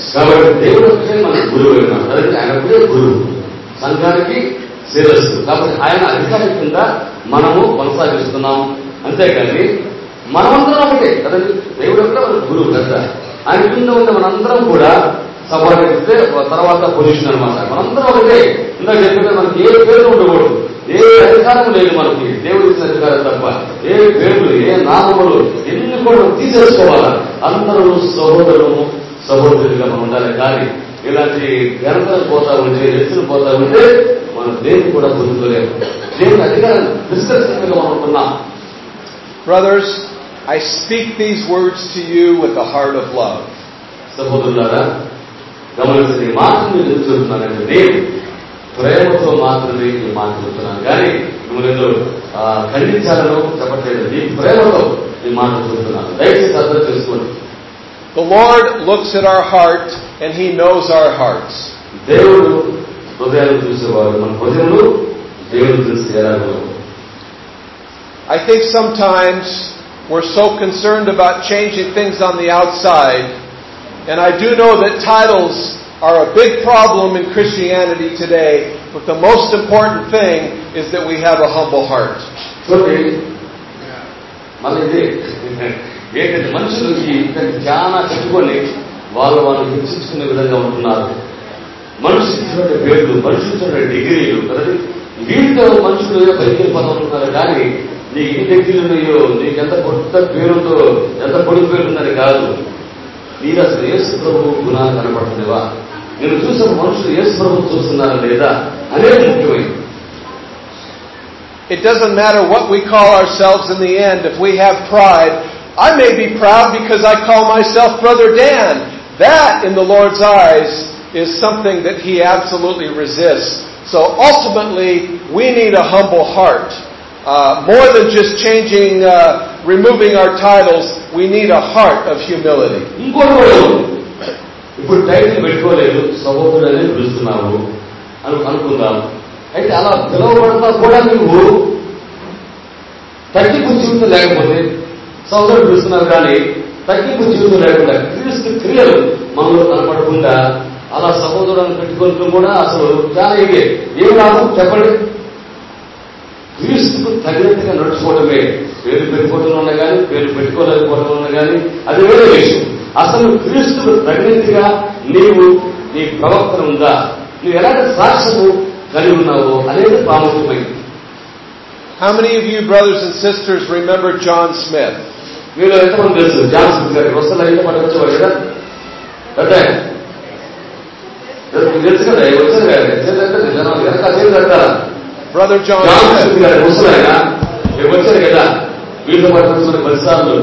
కాబట్టి ఆయన అధికారి కింద మనము కొనసాగిస్తున్నాం. అంతేకాని మనమందరం ఒకటే కదండి. దేవుడు కూడా మన గురువు కదా. ఆయన కింద ఉన్న మనందరం కూడా సబార్డినేట్స్, తర్వాత పొజిషన్ అనమాట. మనందరం ఒకటే. ఇందాక చెప్పితే మనకి ఏ పేరు ఉండకూడదు, ఏ అధికారం లేదు మనకి. దేవుడు ఇచ్చిన అధికారం తప్ప ఏ పేర్లు, ఏ నామములు ఎన్ని కూడా తీసేసుకోవాలా. అందరూ సహోదరులు సహోదరులుగా మనం ఉండాలి. కానీ ఇలాంటి ఘనతలు పోతా ఉంటే, ఎత్తులు పోతా ఉంటే మనం దేన్ని కూడా పొందుకోలేము. దేవుని అధికారాన్ని విస్తృతంగా మనం ఉంటున్నాం. Brothers, I speak these words to you with a heart of love. సహోదరులారా, గమనించిన ఈ మాటను నేను చెబుతున్నానంటే, నేను ప్రేమతో మాత్రమే ఈ మాట చెబుతున్నాను. కానీ మిమ్మల్ని ఖండించాలను చెప్పట్లేదు. ఈ ప్రేమతో ఈ మాట చూస్తున్నాను, దయచేసి అర్థం చేసుకోండి. The Lord looks at our heart and He knows our hearts. దేవుడు హృదయాలు చూసేవాడు, మన హృదయంలో దేవుడు చూసి ఎలాగో. I think sometimes we're so concerned about changing things on the outside, and I do know that titles are a big problem in Christianity today, but the most important thing is that we have a humble heart. చూడండి, మళ్ళీ ఇదే ఏంటంటే మనుషులకి చాలా చెప్పుకొని వాళ్ళు వాళ్ళు హెచ్చించుకునే విధంగా ఉంటున్నారు. మనుషులు ఇచ్చినటువంటి పేర్లు, మనుషులు ఇచ్చినటువంటి డిగ్రీలు కదండి, వీటితో మనుషులు పైకి పదవుతున్నారు. కానీ నీకు ఎన్ని డిగ్రీలు ఉన్నాయో, నీకు ఎంత కొత్త పేరుతో ఎంత పొడుగు పేరు ఉందని కాదు, నీకు అసలు యేసు ప్రభు గుణాలు కనపడుతుందివా, నేను చూసిన మనుషులు యేసు ప్రభు చూస్తున్నారా లేదా అనేది ముఖ్యమైనది. It doesn't matter what we call ourselves in the end. If we have pride, I may be proud because I call myself Brother Dan. That, in the Lord's eyes, is something that He absolutely resists. So ultimately, we need a humble heart. Uh, more than just changing, uh, removing our titles, we need a heart of humility. ఇప్పుడు టైటిల్ పెట్టుకోలేదు, సహోదరుడనే పిలుస్తున్నావు అని అనుకుందాం. అయితే అలా పిలవబడతా కూడా నువ్వు తగ్గింపు జీవితం లేకపోతే సహోదరుడు పిలుస్తున్నావు, కానీ తగ్గింపు జీవితం లేకుండా క్రీస్తు క్రియలు మనలో కనపడకుండా అలా సహోదరులను పెట్టుకుంటూ కూడా అసలు చాలా ఇదే ఏం రాదు చెప్పండి. క్రీస్తుకు తగినట్టుగా నడుచుకోవడమే. పేరు పెట్టుకోవడం ఉన్నా కానీ పేరు పెట్టుకోలేకపోవడం ఉన్నా కానీ అది వేరే విషయం. అసలు క్రీస్తుకు తగినట్టుగా నీవు నీ ప్రవర్తన ఉందా, నువ్వు ఎలాంటి సాక్ష్యము కలిగి ఉన్నావో అనేది ప్రాముఖ్యమైనది. How many of you brothers and sisters remember John Smith? మీరు ఎంతమంది తెలుసు జాన్ స్మిత్ గారికి? వస్తారు అయితే మనకు వచ్చేవారు కదా, అంటే తెలుసు కదా, వచ్చారు కదా జనాలు వెనక అదే కట్టారా. Brother John Smith గారి ముసలాయన వచ్చారు కదా, వీళ్ళతో పాటు వచ్చిన పరిసరాలు.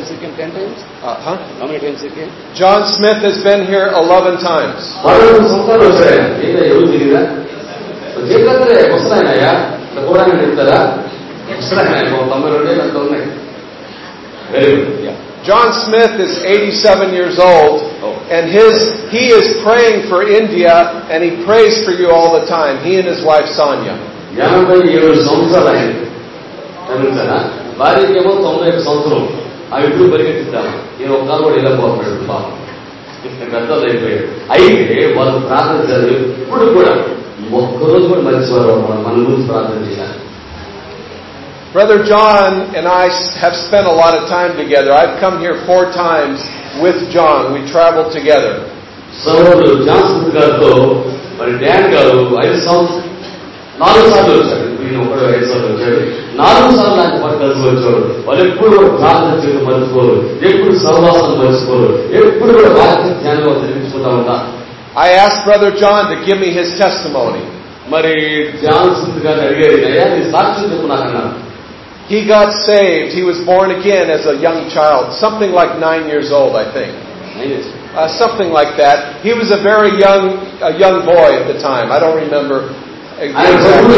John Smith has been here eleven times. పదకొండు సంవత్సరాలు వచ్చాయన. ఏదో ఎవరు తెలియదా? చేతులే ముసలాయనయ్యా కూడా చెప్తారా? ముసలాయన తొంభై రెండేళ్ళు అంత ఉన్నాయి. Very good. John Smith is eighty-seven years old, and his he is praying for India, and he prays for you all the time. He and his wife Sonia. ఎనభై ఏడు సంవత్సరాలు ఆయన చదువుతారా? భార్యకేమో తొంభై ఒక సంవత్సరం. ఆ ఇప్పుడు పరిగెత్తిద్దాం, నేను ఒక్కరు కూడా వెళ్ళకపోతున్నాడు, బాబు పెద్దలు అయిపోయాడు. అయితే వాళ్ళు ప్రార్థించారు, ఇప్పుడు కూడా ఒక్కరోజు కూడా మర్చిపోరు మన గురించి ప్రార్థన చేశారు. Brother John and I have spent a lot of time together. I've come here four times with John. We traveled together. సోదరుడు జాన్ స్మిత్ గారితో మరి డాన్ గారు ఐదు సంవత్సరాలు నాలుగు సార్లు వచ్చాడు. ఈయన ఒకడు ఐదు సార్లు వచ్చాడు. నాలుగు సార్లు ఆయన పాటు కలిసి వచ్చాడు. వాళ్ళు ఎప్పుడు ప్రార్థన చేయడం మర్చిపోరు, ఎప్పుడు సహవాసం మర్చిపోరు, ఎప్పుడు కూడా వాక్య ధ్యానం జరిపించుకుంటా ఉంటా. I asked Brother John to give me his testimony. మరి జాన్ స్మిత్ గారిని అడిగారు, అయ్యా నీ సాక్ష్యం చెప్పు నాకన్నా. He got saved. He was born again as a young child, something like nine years old, I think. Uh, something like that. He was a very young, a young boy at the time. I don't remember exactly.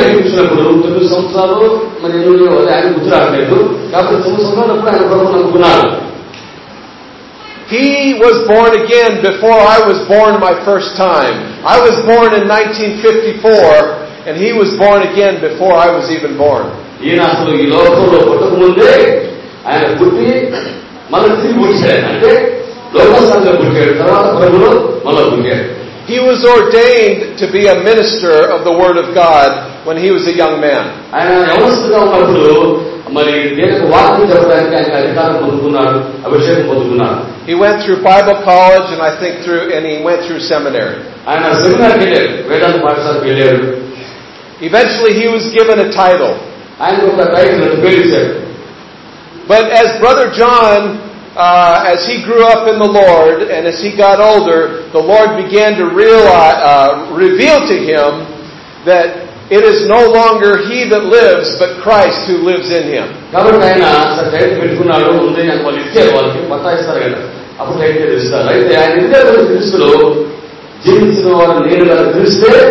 He was born again before I was born my first time. I was born in nineteen fifty-four, and he was born again before I was even born. ఈయన అసలు ఈ లోకంలో పుట్టక ముందే ఆయన పుట్టి మళ్ళీ తిరిగి పుట్టాడు. అంటే లోకస్థానంలో పుట్టాడు, తర్వాత ప్రభులో మళ్ళీ పుట్టాడు. He was ordained to be a minister of the Word of God when he was a young man. ఆయన యవనస్తుగా ఉన్నప్పుడు మరి దేవుని వాక్యం చెప్పడానికి ఆయన అధికారం పొందుకున్నాడు, అభిషేకం పొందుకున్నాడు. He went through Bible college, and I think through, and he went through seminary. ఆయన సెమినార్కి వెళ్ళాడు, వేదాంత పాఠశాలకు వెళ్ళాడు. Eventually, he was given a title. ఆయన ఒక టైటిల్ పేరు ఇచ్చాడు. But as Brother John, uh, as he grew up in the Lord, and as he got older, the Lord began to realize, uh, reveal to him that it is no longer he that lives, but Christ who lives in him. కాబట్టి ఆయన టైటిల్ పెట్టుకున్నాడు. ఉంది అని వాళ్ళు ఇచ్చారు, వాళ్ళకి పట్టా ఇస్తారు కదా, అప్పుడు టైటిల్ ఇస్తారు. అయితే ఆయన ఇండియా క్రీస్తులో జీవించిన వారు నేను కనుక క్రీస్తే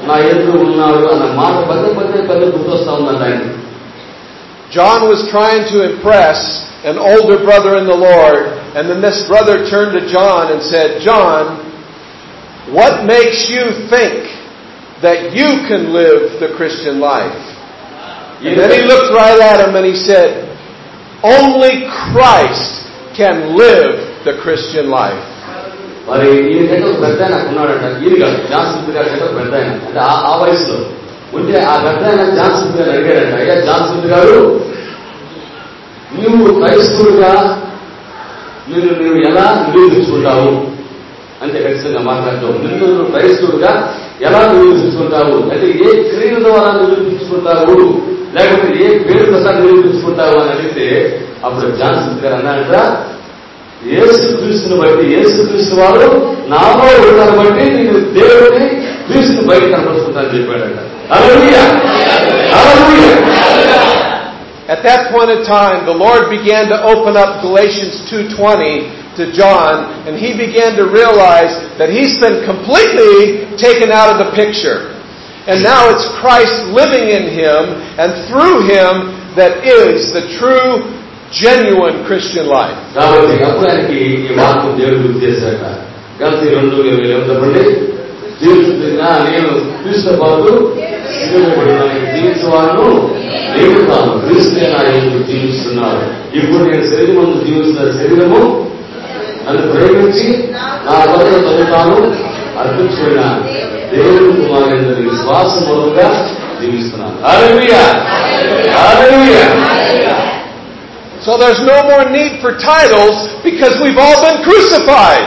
నా ఎదురు ఉన్నాడు అన్న మాట పదే పదే పదే గుర్తొస్తా ఉందండి ఆయన. John was trying to impress an older brother in the Lord, and then this brother turned to John and said, John, what makes you think that you can live the Christian life? And then he looked right at him and he said, only Christ can live the Christian life. మరి ఈ దగ్గర పెద్ద ఆయన ఉన్నాడంట, ఈయన కాదు జాన్సన్ గారి దగ్గర పెద్ద ఆయన అంటే ఆ వయసులో ఉంటే ఆ పెద్ద ఆయన జాన్సన్ గారు అడిగాడంట, అయ్యా జాన్సన్ గారు, నువ్వు క్రైస్తవుడిగా మీరు నువ్వు ఎలా నిరూపించుకుంటావు అంటే ఖచ్చితంగా మాట్లాడతావు. నిన్ను నువ్వు క్రైస్తవుడిగా ఎలా నిరూపించుకుంటావు అంటే ఏ క్రియల ద్వారా నిరూపించుకుంటావు, లేకపోతే ఏ పేరు ప్రసాద్ నిరూపించుకుంటావు అని అడిగితే అప్పుడు జాన్సన్ గారు అన్నాడంట, యేసు క్రీస్తుని బట్టి, యేసు క్రీస్తు వారు నాలో ఉన్నారు బట్టి నేను దేవుడిని క్రీస్తుని బయట కనపరుచుకుంటానని చెప్పాడంట. హల్లెలూయా, హల్లెలూయా. At that point in time, the Lord began to open up Galatians two twenty to John, and he began to realize that he's been completely taken out of the picture. And now it's Christ living in him, and through him that is the true, genuine Christian life. కాబట్టి అప్పుడు ఆయనకి ఈ వాక్యం దేవుడు గుర్తు చేశాక కలిసి రెండు చెప్పండి, జీవిస్తున్నా నేను క్రీస్తు పాటు జీవించేవాడు నేను కాను, క్రీస్తే నా ఎందుకు జీవిస్తున్నాడు. ఇప్పుడు నేను శరీరం ముందు జీవిస్తున్న శరీరము నన్ను ప్రేమించి నా వద్ద చదువుతాను అర్పించుకున్న దేవుడు కుమారుని విశ్వాసం మూలంగా జీవిస్తున్నాను. హల్లెలూయా, హల్లెలూయా. So there's no more need for titles because we've all been crucified.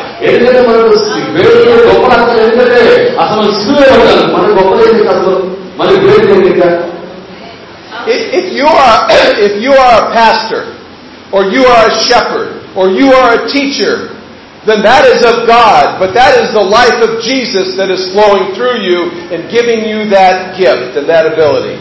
If you are if you are a pastor, or you are a shepherd, or you are a teacher, then that is of God, but that is the life of Jesus that is flowing through you and giving you that gift and that ability.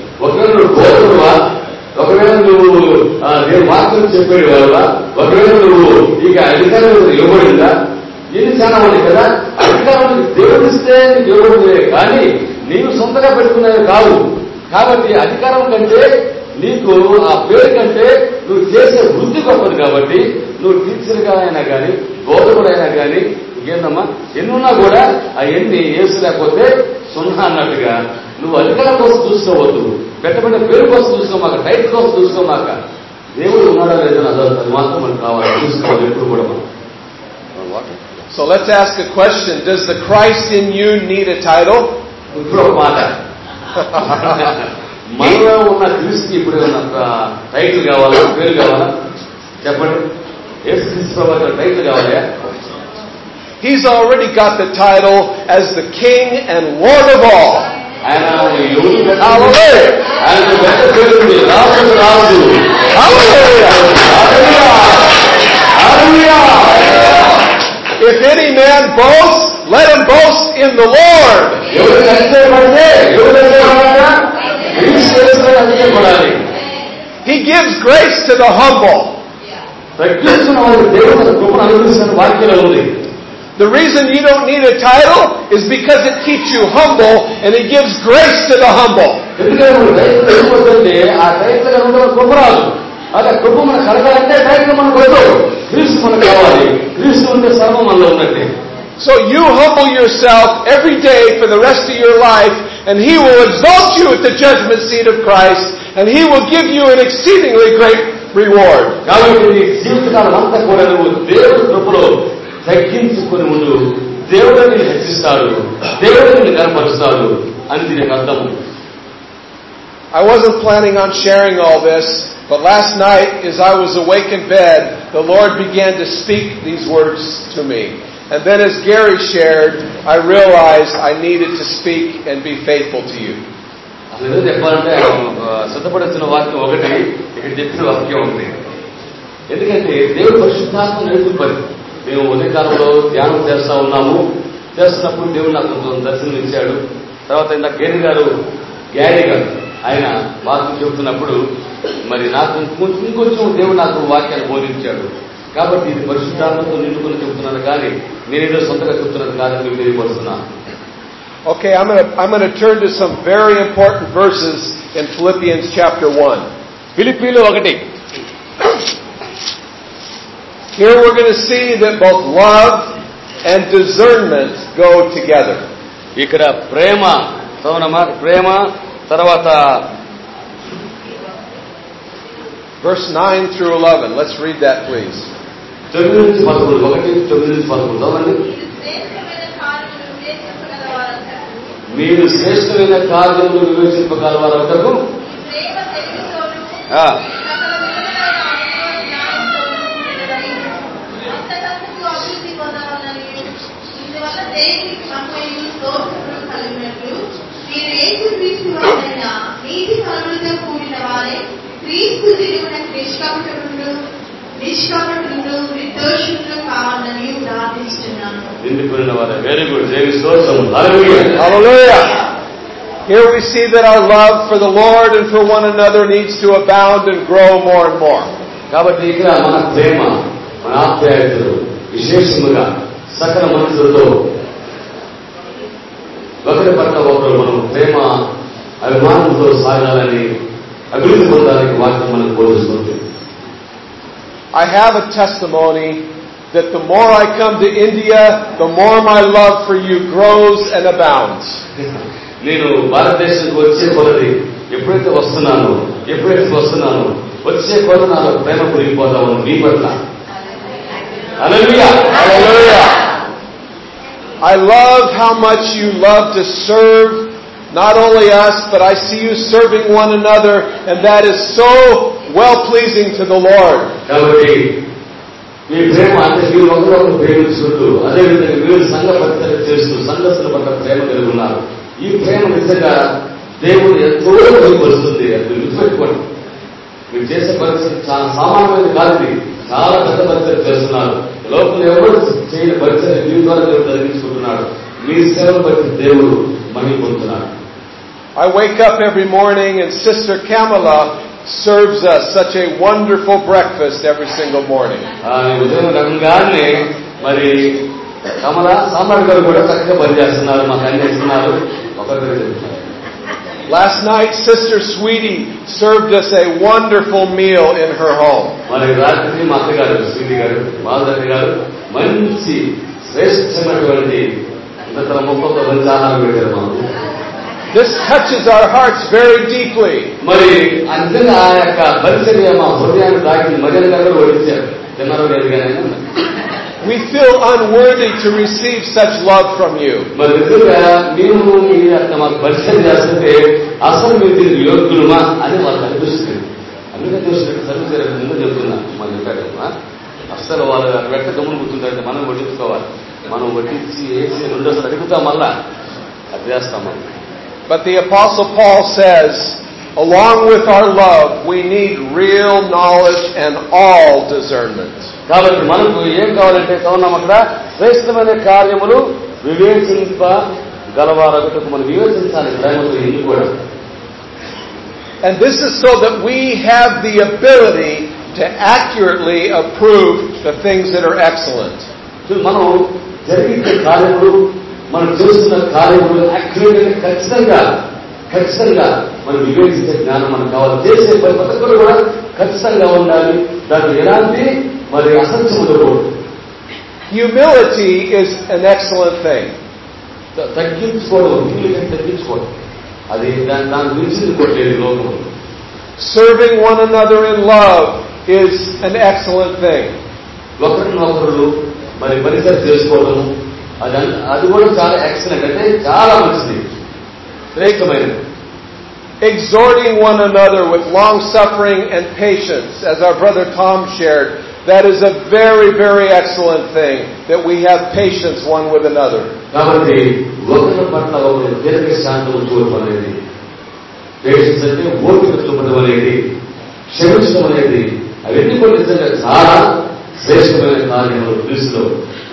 ఒకవేళ నువ్వు నేను వాక్యం చెప్పేది వల్ల ఒకవేళ నువ్వు ఇక అధికారం ఇవ్వబడిందా, ఇది చాలా మంది కదా అధికారం దేవుడు ఇస్తే నీకు ఇవ్వబడిందే కానీ నీవు సొంతగా పెట్టుకునేది కాదు. కాబట్టి అధికారం కంటే నీకు ఆ పేరు కంటే నువ్వు చేసే వృత్తి గొప్పది. కాబట్టి నువ్వు టీచర్గా అయినా కానీ బోధకుడైనా కానీ ఏందమ్మా ఎన్నున్నా కూడా ఆ ఎన్ని ఏసు లేకపోతే సున్నా అన్నట్టుగా నువ్వు అధికారం కోసం చూసుకోవద్దు, పెట్టబడిన పేరు కోసం చూసుకోమాక, టైట్ కోసం చూసుకోమాక. దేవుడు ఉన్నాడా లేదని అది మాత్రం మనకు కావాలి, చూసుకోవాలి ఎప్పుడు కూడా మనం. So let's ask a question. Does the Christ in you need a title? ఇప్పుడు ఒక మాట, మనలో ఉన్న క్రీస్తుకి ఇప్పుడు ఏమన్నా టైటిల్ కావాలా, పేరు కావాలా చెప్పండి. యేసు క్రీస్తు ప్రభువుకి టైటిల్ కావాలా? He's already got the title as the King and Lord of all. ఆయన హల్లెలూయా, ఆయన పెద్ద పేరు ఉంది, రాజు రాజు. Hallelujah. Hallelujah. If any man boast, let him boast in the Lord. ఎవరు అతిశయపడితే ఎవరు అతిశయపడాలా? క్రీస్తు యేసులో అతిశయపడాలి. He gives grace to the humble. తగ్గించుకున్న వారికి దేవుడు తన కృపను అనుగ్రహిస్తున్న వాక్యంలో ఉంది. The reason you don't need a title is because it keeps you humble and He gives grace to the humble. ఎందుకంటే ఆ టైటిల్ ఉండడం కృప రాదు. అదే కృప మనకు కలగాలంటే టైటిల్ మనకు వద్దు, క్రీస్తు మనకు కావాలి. క్రీస్తు ఉంటే సర్వం మనలో ఉన్నట్టే. So you humble yourself every day for the rest of your life, and He will exalt you at the judgment seat of Christ, and He will give you an exceedingly great reward. కాబట్టి నీ జీవితకాలం అంతా కూడా నువ్వు దేవుడి కృపలో తగ్గించుకుని ఉండు, దేవుడు నిన్ను హెచ్చిస్తాడు, దేవుడు నిన్ను కనపరుస్తాడు అని దీనికి అర్థము. I wasn't planning on sharing all this, but last night as I was awake in bed, the Lord began to speak these words to me. And then as Gary shared, I realized I needed to speak and be faithful to you. అసలు ఏదో చెప్పాలంటే సిద్ధపడిన వాక్యం ఒకటి, ఇక్కడ చెప్పిన వాక్యం ఉంది. ఎందుకంటే దేవుడు పరిశుద్ధాత్మ నడిపింపని మేము ఉదయకాలంలో ధ్యానం చేస్తా ఉన్నాము. చేస్తున్నప్పుడు దేవుడు నాకు కొంచెం దర్శనం ఇచ్చాడు. తర్వాత ఇందాక గేరి గారు గ్యారీ గారు ఆయన వాక్యం చెబుతున్నప్పుడు మరి నాకు ఇంకొంచెం దేవుడు నాకు వాక్యాన్ని బోధించాడు. కాబట్టి ఇది పరిశుద్ధాత్మతో నిండుకుని చెబుతున్నాను కానీ నేనేదో సొంతగా చెబుతున్నది కాదని మీకు తెలియపరుస్తున్నాను. Okay, I'm going to I'm going to turn to some very important verses in Philippians chapter one. ఫిలిప్పీలు ఒకటి. Here we're going to see that both love and discernment go together. ఇక్కడ ప్రేమ, సోనమా ప్రేమ తర్వాత Verse nine through eleven. Let's read that, please. తొమ్మిది నుంచి పదకొండు ఒకటి తొమ్మిది నుంచి పదకొండు చదవండి. మీరు శ్రేష్టమైన కార్యములు వివేచింపగలవారటకు very good. Hallelujah. Here we see that our love for the Lord and for one another needs to abound and grow more and more. కాబట్టి ఇక్కడ మన ప్రేమ, మన ఆప్యాయతలు విశేషముగా సకల మనుషులతో ఒకరి పట్ల ఒకరు మనం ప్రేమ అభిమానంతో సాగాలని అభివృద్ధి పొందడానికి వాక్యం మనకు బోధిస్తుంది. I have a testimony that the more I come to India, the more my love for you grows and abounds. నేను భారతదేశానికి వచ్చే కొలది ఎప్పుడైతే వస్తున్నానో ఎప్పుడైతే వస్తున్నానో వచ్చే కొలది నాలో ప్రేమ పెరిగిపోతాను మీ పట్ల. హల్లెలూయా, hallelujah. I love how much you love to serve not only us, but I see you serving one another, and that is so well pleasing to the Lord. కాబట్టి మీ ప్రేమ అంటే మీరు ఒకరొకరు ప్రేమించుకుంటూ అదేవిధంగా మీరు సంఘ పరిచయం చేస్తూ సంఘస్థుల పట్ల ప్రేమ కలిగి ఉన్నారు. ఈ ప్రేమ నిజంగా దేవుడు ఎంతో వస్తుంది. అది గుర్తుపెట్టుకోండి. మీరు చేసే పరిచయం చాలా సామాన్యమైన కాదు. చాలా పెద్ద పరిచయం చేస్తున్నారు. లోపల ఎవరు చేయని పరిచయం మీ ద్వారా దేవుడు జరిగించుకుంటున్నాడు. మీ సేవను బట్టి దేవుడు మహిమ పొందుతున్నాడు. I wake up every morning and Sister Kamala serves us such a wonderful breakfast every single morning. ఉదయం రంగానే మరి కమల సాంబార్ గారు కూడా చక్కగా పనిచేస్తున్నారు, మాకు అన్ని ఇస్తున్నారు. Last night Sister Sweetie served us a wonderful meal in her home. మరి రాత్రి మా అత్తగారు స్వీటీ గారు మాధవి గారు మంచి శ్రేష్టమైనటువంటి ఇతర ముప్పొక్క మంచి ఆహారం పెట్టారు మాకు. This touches our hearts very deeply. మరి అంతగా ఆ యొక్క పరిచర్య మా హృదయాన్ని తాకి మజన్ గారు వడించారు. తిన్నారో లేదు కానీ we feel unworthy to receive such love from you. మరి నిజంగా మేము మీ యొక్క మాకు పరిచయం చేస్తుంటే అసలు మీరు దీనికి యోగ్యులమా అని వాళ్ళకి అనిపిస్తుంది. అందుకే చూసినట్టు సర్వీస్ ముందు చెప్తున్నా మనం చెప్పాడమ్మా. అసలు వాళ్ళు వెంట గమ్మును కూర్చుంటారంటే మనం వడ్డించుకోవాలి. మనం వడ్డించి వేసి రెండోసారి అడుగుతాం మళ్ళా అది చేస్తాం మనం. But the Apostle Paul says, along with our love, we need real knowledge and all discernment. కాబట్టి మనకు ఏం కావాలంటే చదువున్నాం అక్కడ శ్రేష్టమైన కార్యములు వివేచింపగలవారొకటకు మనం వివేచించాలి ప్రేమతో ఇల్లు కూడా. And this is so that we have the ability to accurately approve the things that are excellent. మనం జరిగించే కార్యములు మనం చేస్తున్న కార్యములు యాక్యురేట్ ఖచ్చితంగా ఖచ్చితంగా మనం వివేచించే జ్ఞానం మనకు కావాలి. చేసే పని ఒక్కరు కూడా ఖచ్చితంగా ఉండాలి. దాంట్లో ఎలాంటి మరి అసత్యం ఉండకూడదు. Humility is an excellent thing. తగ్గించుకోవడం తగ్గించుకోవడం అది దాని దాని గురించి కొట్టేది లోకం. Serving one another in love is an excellent thing. ఒకరినొకరు మరి పరిచయం చేసుకోవడం అది అది కూడా చాలా ఎక్సలెంట్ అంటే చాలా మంచిది శ్రేష్టమైనది. Exhorting one another with long suffering and patience, as our brother Tom shared, that is a very, very excellent thing, that we have patience one with another. కాబట్టి ఒకరి పట్ల ఒకరు దీర్ఘ శాంతం చూపడం అనేది, పేషెన్స్ అంటే ఓపిక చూపడం అనేది, క్షమించడం అనేది అవన్నీ కూడా నిజంగా చాలా శ్రేష్టమైన కార్యములు క్రీస్తులో.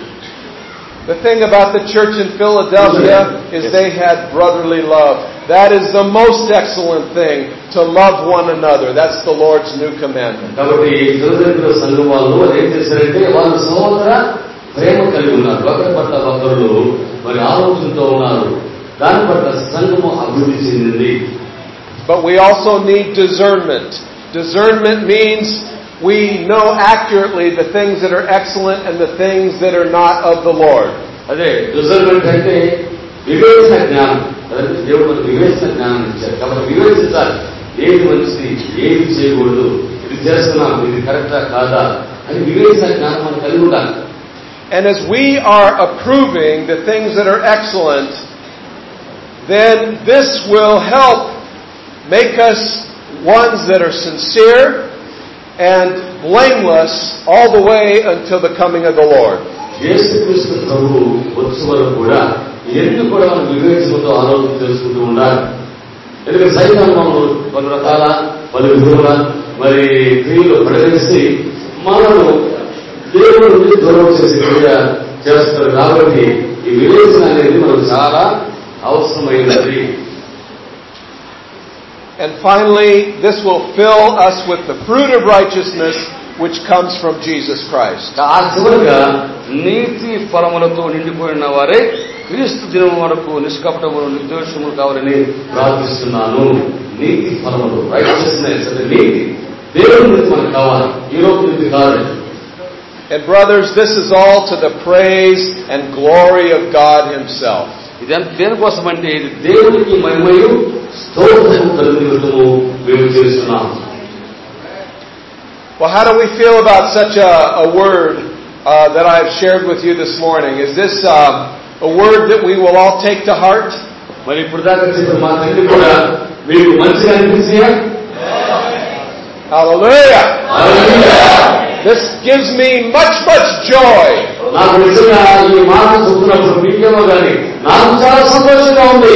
The thing about the church in Philadelphia is they had brotherly love. That is the most excellent thing, to love one another. That's the Lord's new commandment. కాబట్టి ఫిలదెల్ఫియా సంఘం వాళ్ళు ఏం చేశారంటే వాళ్ళు సహోదర ప్రేమ కలిగి ఉన్నారు. ఒకరి పట్ల ఒకరు మరి ఆలోచనతో ఉన్నారు. దాని పట్ల సంఘము అభివృద్ధి చెందింది. But we also need discernment. Discernment means we know accurately the things that are excellent and the things that are not of the Lord. అదే డిసర్న్మెంట్ అంటే వివేచన జ్ఞానం. అదే దేవుడు మనకు వివేచన జ్ఞానం ఇచ్చారు. కాబట్టి వివేచించాలి, ఏది మంచిది, ఏది చేయకూడదు, ఇది చేస్తున్నాం, ఇది కరెక్టా కాదా అని వివేచన జ్ఞానం మనం కలిగి ఉండాలి. And as we are approving the things that are excellent, then this will help make us ones that are sincere and blameless all the way until the coming of the Lord. యేసుక్రీస్తు ప్రభువు వచ్చే వరకు కూడా ఎన్ని కూడా మనం వివేచనతో ఆలోచన చేసుకుంటూ ఉండాలి. ఎందుకంటే సైతాను మనము పలు రకాల పలు విధుల మరి క్రియలు ప్రవేశించి మనము దేవుడి నుండి దూరం చేసే క్రియ చేస్తారు. కాబట్టి ఈ వివేచన అనేది మనకు చాలా అవసరమైనది. And finally, this will fill us with the fruit of righteousness which comes from Jesus Christ. ఆ చివరిగా నీతి ఫలములతో నిండిపోయిన వారే క్రీస్తు దినం వరకు నిష్కపటములు నిర్దోషములు కావాలని ప్రార్థిస్తున్నాను. నీతి ఫలములు, రైచియస్నెస్ అంటే నీతి, దేవుని నీతి మనకు కావాలి, ఈ లోక నీతి కాదు. And brothers, this is all to the praise and glory of God Himself. ఇదంతా దేనికోసం అంటే ఇది దేవునికి మహిమయు స్తోత్రము కలుగుటకు మేము చేస్తున్నాం. Well, how do we feel about such a, a word uh, that I have shared with you this morning? Is this um, a word that we will all take to heart? మరి ఇప్పుడు దాకా చెప్పిన మాటలన్నీ కూడా మీకు మంచిగా అనిపించాయా? Hallelujah! Hallelujah! This gives me much, much joy. నాకు నిజంగా ఈ మాట చూస్తున్నప్పుడు మీకేమో కానీ నాకు చాలా సంతోషంగా ఉంది.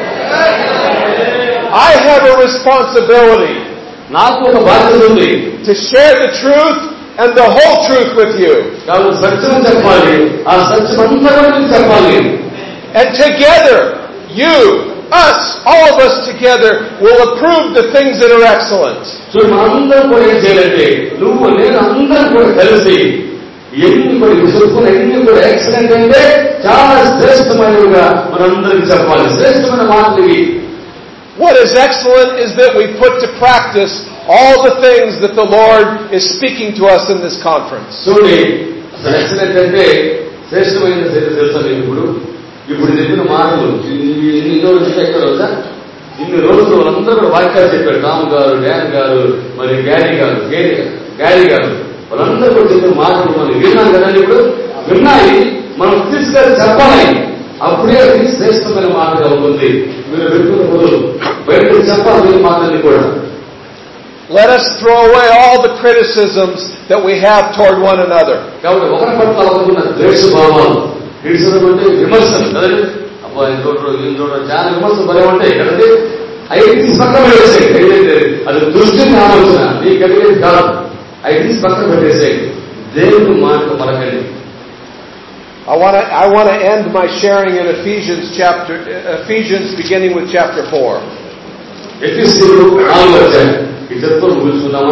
I have a responsibility నాకు ఒక బాధ్యత ఉంది to share the truth and the whole truth with you. కాబట్టి సత్యం చెప్పాలి, ఆ సత్యం అంతా కూడా చెప్పాలి. And together, you, us, all of us together will approve the things that are excellent. So మనందరం కూడా ఏం చేయాలంటే నువ్వు నేను అందరం కూడా కలిసి ఎన్ని కూడా విసుకుని ఎన్ని కూడా ఎక్సలెంట్ అంటే చాలా శ్రేష్టమైనవిగా మనందరికి చెప్పాలి. శ్రేష్టమైన మాటలు ఇవి. What is excellent is that we put to practice all the things that the Lord is speaking to us in this conference. చూడండి, అసలు ఎక్సలెంట్ అంటే శ్రేష్టమైన తెలుసా నేను ఇప్పుడు ఇప్పుడు చెప్పిన మాటలు ఇన్ని రోజులు ఎక్కడ రోజా ఇన్ని రోజులు వాళ్ళందరూ కూడా వాక్యాలు చెప్పారు. రాము గారు, డ్యాన్ గారు, మరి గ్యారీ గారు, గ్యారీ గారు వాళ్ళందరూ కూడా చెప్పిన మాటలు మనం విన్నాం కదండి. ఇప్పుడు విన్నాయి మనం తీసుకెళ్ళి చెప్పాలి, అప్పుడే అది శ్రేష్టమైన మాటగా ఉంటుంది. మీరు వింటున్నప్పుడు బయటకు చెప్పాలి మాటల్ని కూడా. Let us throw away all the criticisms that we have toward one another. కాబట్టి ఒకరి పట్ల ఒకరున్న ద్వేషభావాలు, క్రిటిసిజం అంటే విమర్శలు కదండి. అబ్బా ఆయన చూడరు ఈయన చూడరు చాలా విమర్శలు భలే ఉంటాయి కదండి. అవి తీసి పక్కన పెట్టేసేయండి. ఏదైతే అది దృష్టిని ఆలోచన నీకు కలిగేది కాదు. అవి తీసి పక్కన పెట్టేసేయండి. దేవుని మాటలు పలకండి. I want to I want to end my sharing in Ephesians chapter Ephesians beginning with chapter four. ఎఫెసీయులు నాలుగో అధ్యాయం ఈ చెప్తూ ముగించుకుందాము.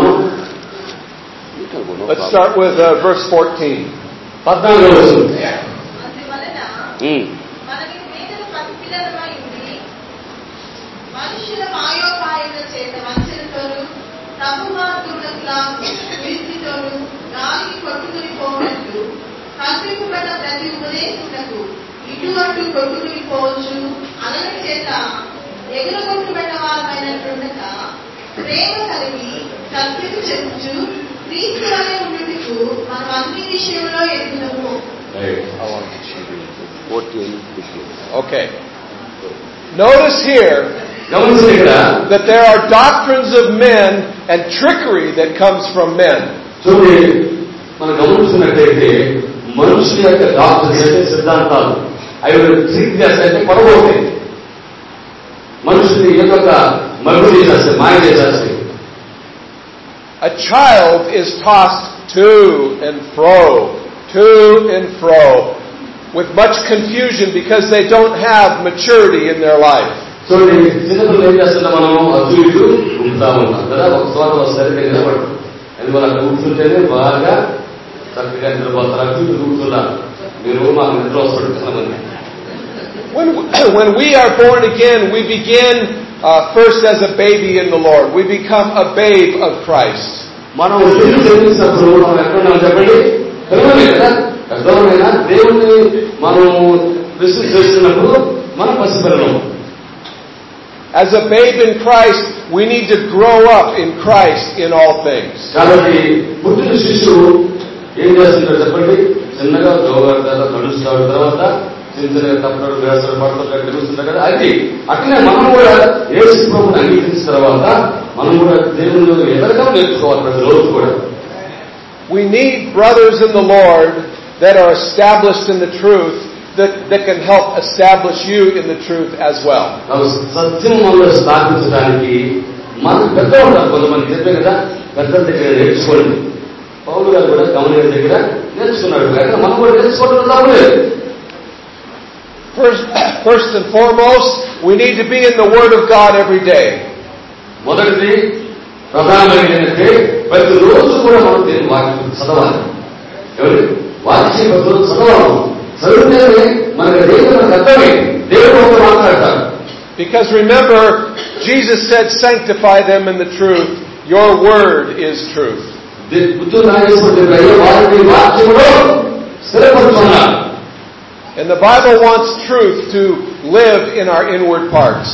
Let's start with uh, verse fourteen. పద్నాలుగో వచనం. అందువలన మనకి పేదలు పసిపిల్లలమై ఉండి మనుషుల మాయోపాయముల చేత వంచనతోను తప్పుమార్గముల విరిసితోను గాలికి కొట్టుకుని పోవట్టు కల్పింపబడ్డ ప్రతి ఉపదేశములకు ఇటు అటు కొట్టుకుని పోవచ్చు అలల చేత ఎగురగొట్టుబడ్డ వారమైనట్లుండక ప్రేమ కలిగి సత్యము చెప్పుచు క్రీస్తు వలె ఉండుటకు మనం అన్ని విషయంలో ఎదుగుదము. Okay. Notice here that there are doctrines of men and trickery that comes from men. చూడండి, మనం గమనించినట్లయితే మనుషుల యొక్క డాక్టర్స్ అంటే సిద్ధాంతాలు అవి ట్రిక్ చేస్తాయంటే పడబోతాయి. మనుషుని యొక్క మరుగు చేసేస్తాయి, మాయ చేసేస్తాయి. A child is tossed to and fro, to and fro, with much confusion because they don't have maturity in their life. చూడండి, చిన్నపిల్లలు ఏం చేస్తుంటే మనం అటు ఇటు ఉంటా ఉంటాం కదా. ఒక చోట సరిగ్గా నిలబడదు. అందువల్ల అక్కడ కూర్చుంటేనే బాగా చక్కగా నిద్రపోతారు. అటు ఇటు కూర్చున్నారు. మీరు మాకు నిద్ర వస్తుంది. When, when we are born again, we begin uh, first as a baby in the Lord. We become a babe of Christ. మనం తిరిగి జన్మించినప్పుడు మనం ఎక్కడున్నాం చెప్పండి? పిల్లలే కదా, పెద్దవాళ్ళైనా దేవుణ్ణి మనం విశ్వాసం చేస్తున్నప్పుడు మనం పసిపిల్లలం. As a babe in Christ, we need to grow up in Christ in all things. కాబట్టి పుట్టిన శిశువు ఏం చేస్తుంటారు చెప్పండి? చిన్నగా దోగడతారు, నడుస్తాడు, తర్వాత చిన్న చిన్నగా తప్పడు, వేస్తాడు, పడతాడు, తెలుస్తుంటారు కదా. అది అట్లనే మనం కూడా యేసు ప్రభువుని అంగీకరించిన తర్వాత మనం కూడా దేవునిలో ఎదగడం నేర్చుకోవాలి ప్రతి రోజు కూడా. We need brothers in the Lord that are established in the truth, that, that can help establish you in the truth as well. సత్యం మనలో స్థాపించడానికి మనకు పెద్దలు ఉంటారు, కొంతమంది చెప్పే కదా, పెద్దల దగ్గర నేర్చుకోండి. పౌలు గారు కూడా గమనిక దగ్గర నేర్చుకున్నాడు, అక్కడ మనం కూడా నేర్చుకోవడం రావలేదు. First, first and foremost, we need to be in the Word of God every day. మొదటిది ప్రధానమైనది ఏంటంటే ప్రతి రోజు కూడా మనం దీన్ని వాక్యం చదవాలి. ఎవరు వాక్యం ప్రతి రోజు చదవాలి. చదివితేనే మనకు దేవుడు మనకు అర్థమే, దేవుడు మనతో మాట్లాడతారు. Because remember, Jesus said, "Sanctify them in the truth. Your word is truth." And the Bible wants truth to live in our inward parts.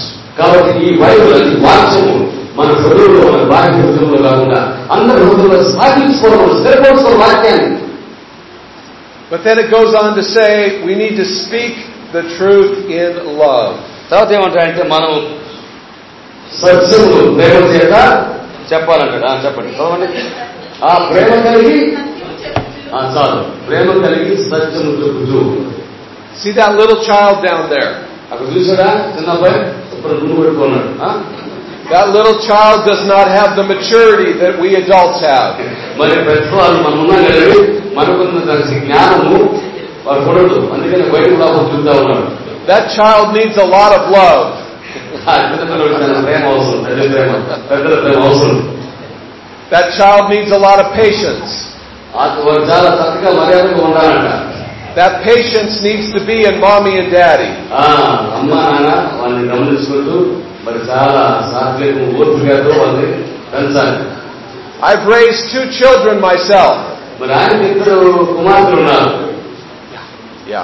But then it goes on to say we need to speak the truth in love. తర్వాత ఏమంటారంటే మనం సత్యము ప్రేమ చేత చెప్పాలంటాడు. చెప్పండి చదవండి. ఆ ప్రేమ కలిగి చాలు ప్రేమ కలిగి సత్యము చెప్పుతూ. See that little child down there? అక్కడ చూసారా చిన్న అబ్బాయి ఇప్పుడు గుండు పెట్టుకున్నాడు. That little child does not have the maturity that we adults have. మరి పెద్దవాళ్ళు మనం ఉన్నాం కదండి, మనకున్న దానికి జ్ఞానము వారు కొడదు, అందుకని బయట లాభం చూద్దా ఉన్నాడు. That child needs a lot of love. ప్రేమ అవసరం, ప్రేమ పెద్దల ప్రేమ అవసరం. That child needs a lot of patience. వారు చాలా చక్కగా మర్యాదగా ఉండాలంట. That patience needs to be in mommy and daddy. అమ్మ నాన్న వాళ్ళని గమనించుకుంటూ మరి చాలా సాత్వికం ఓర్పుగాతో వాళ్ళని పెంచాలి. I've raised two children myself. మరి ఆయనకి ఇద్దరు కుమార్తెలు ఉన్నారు. Yeah.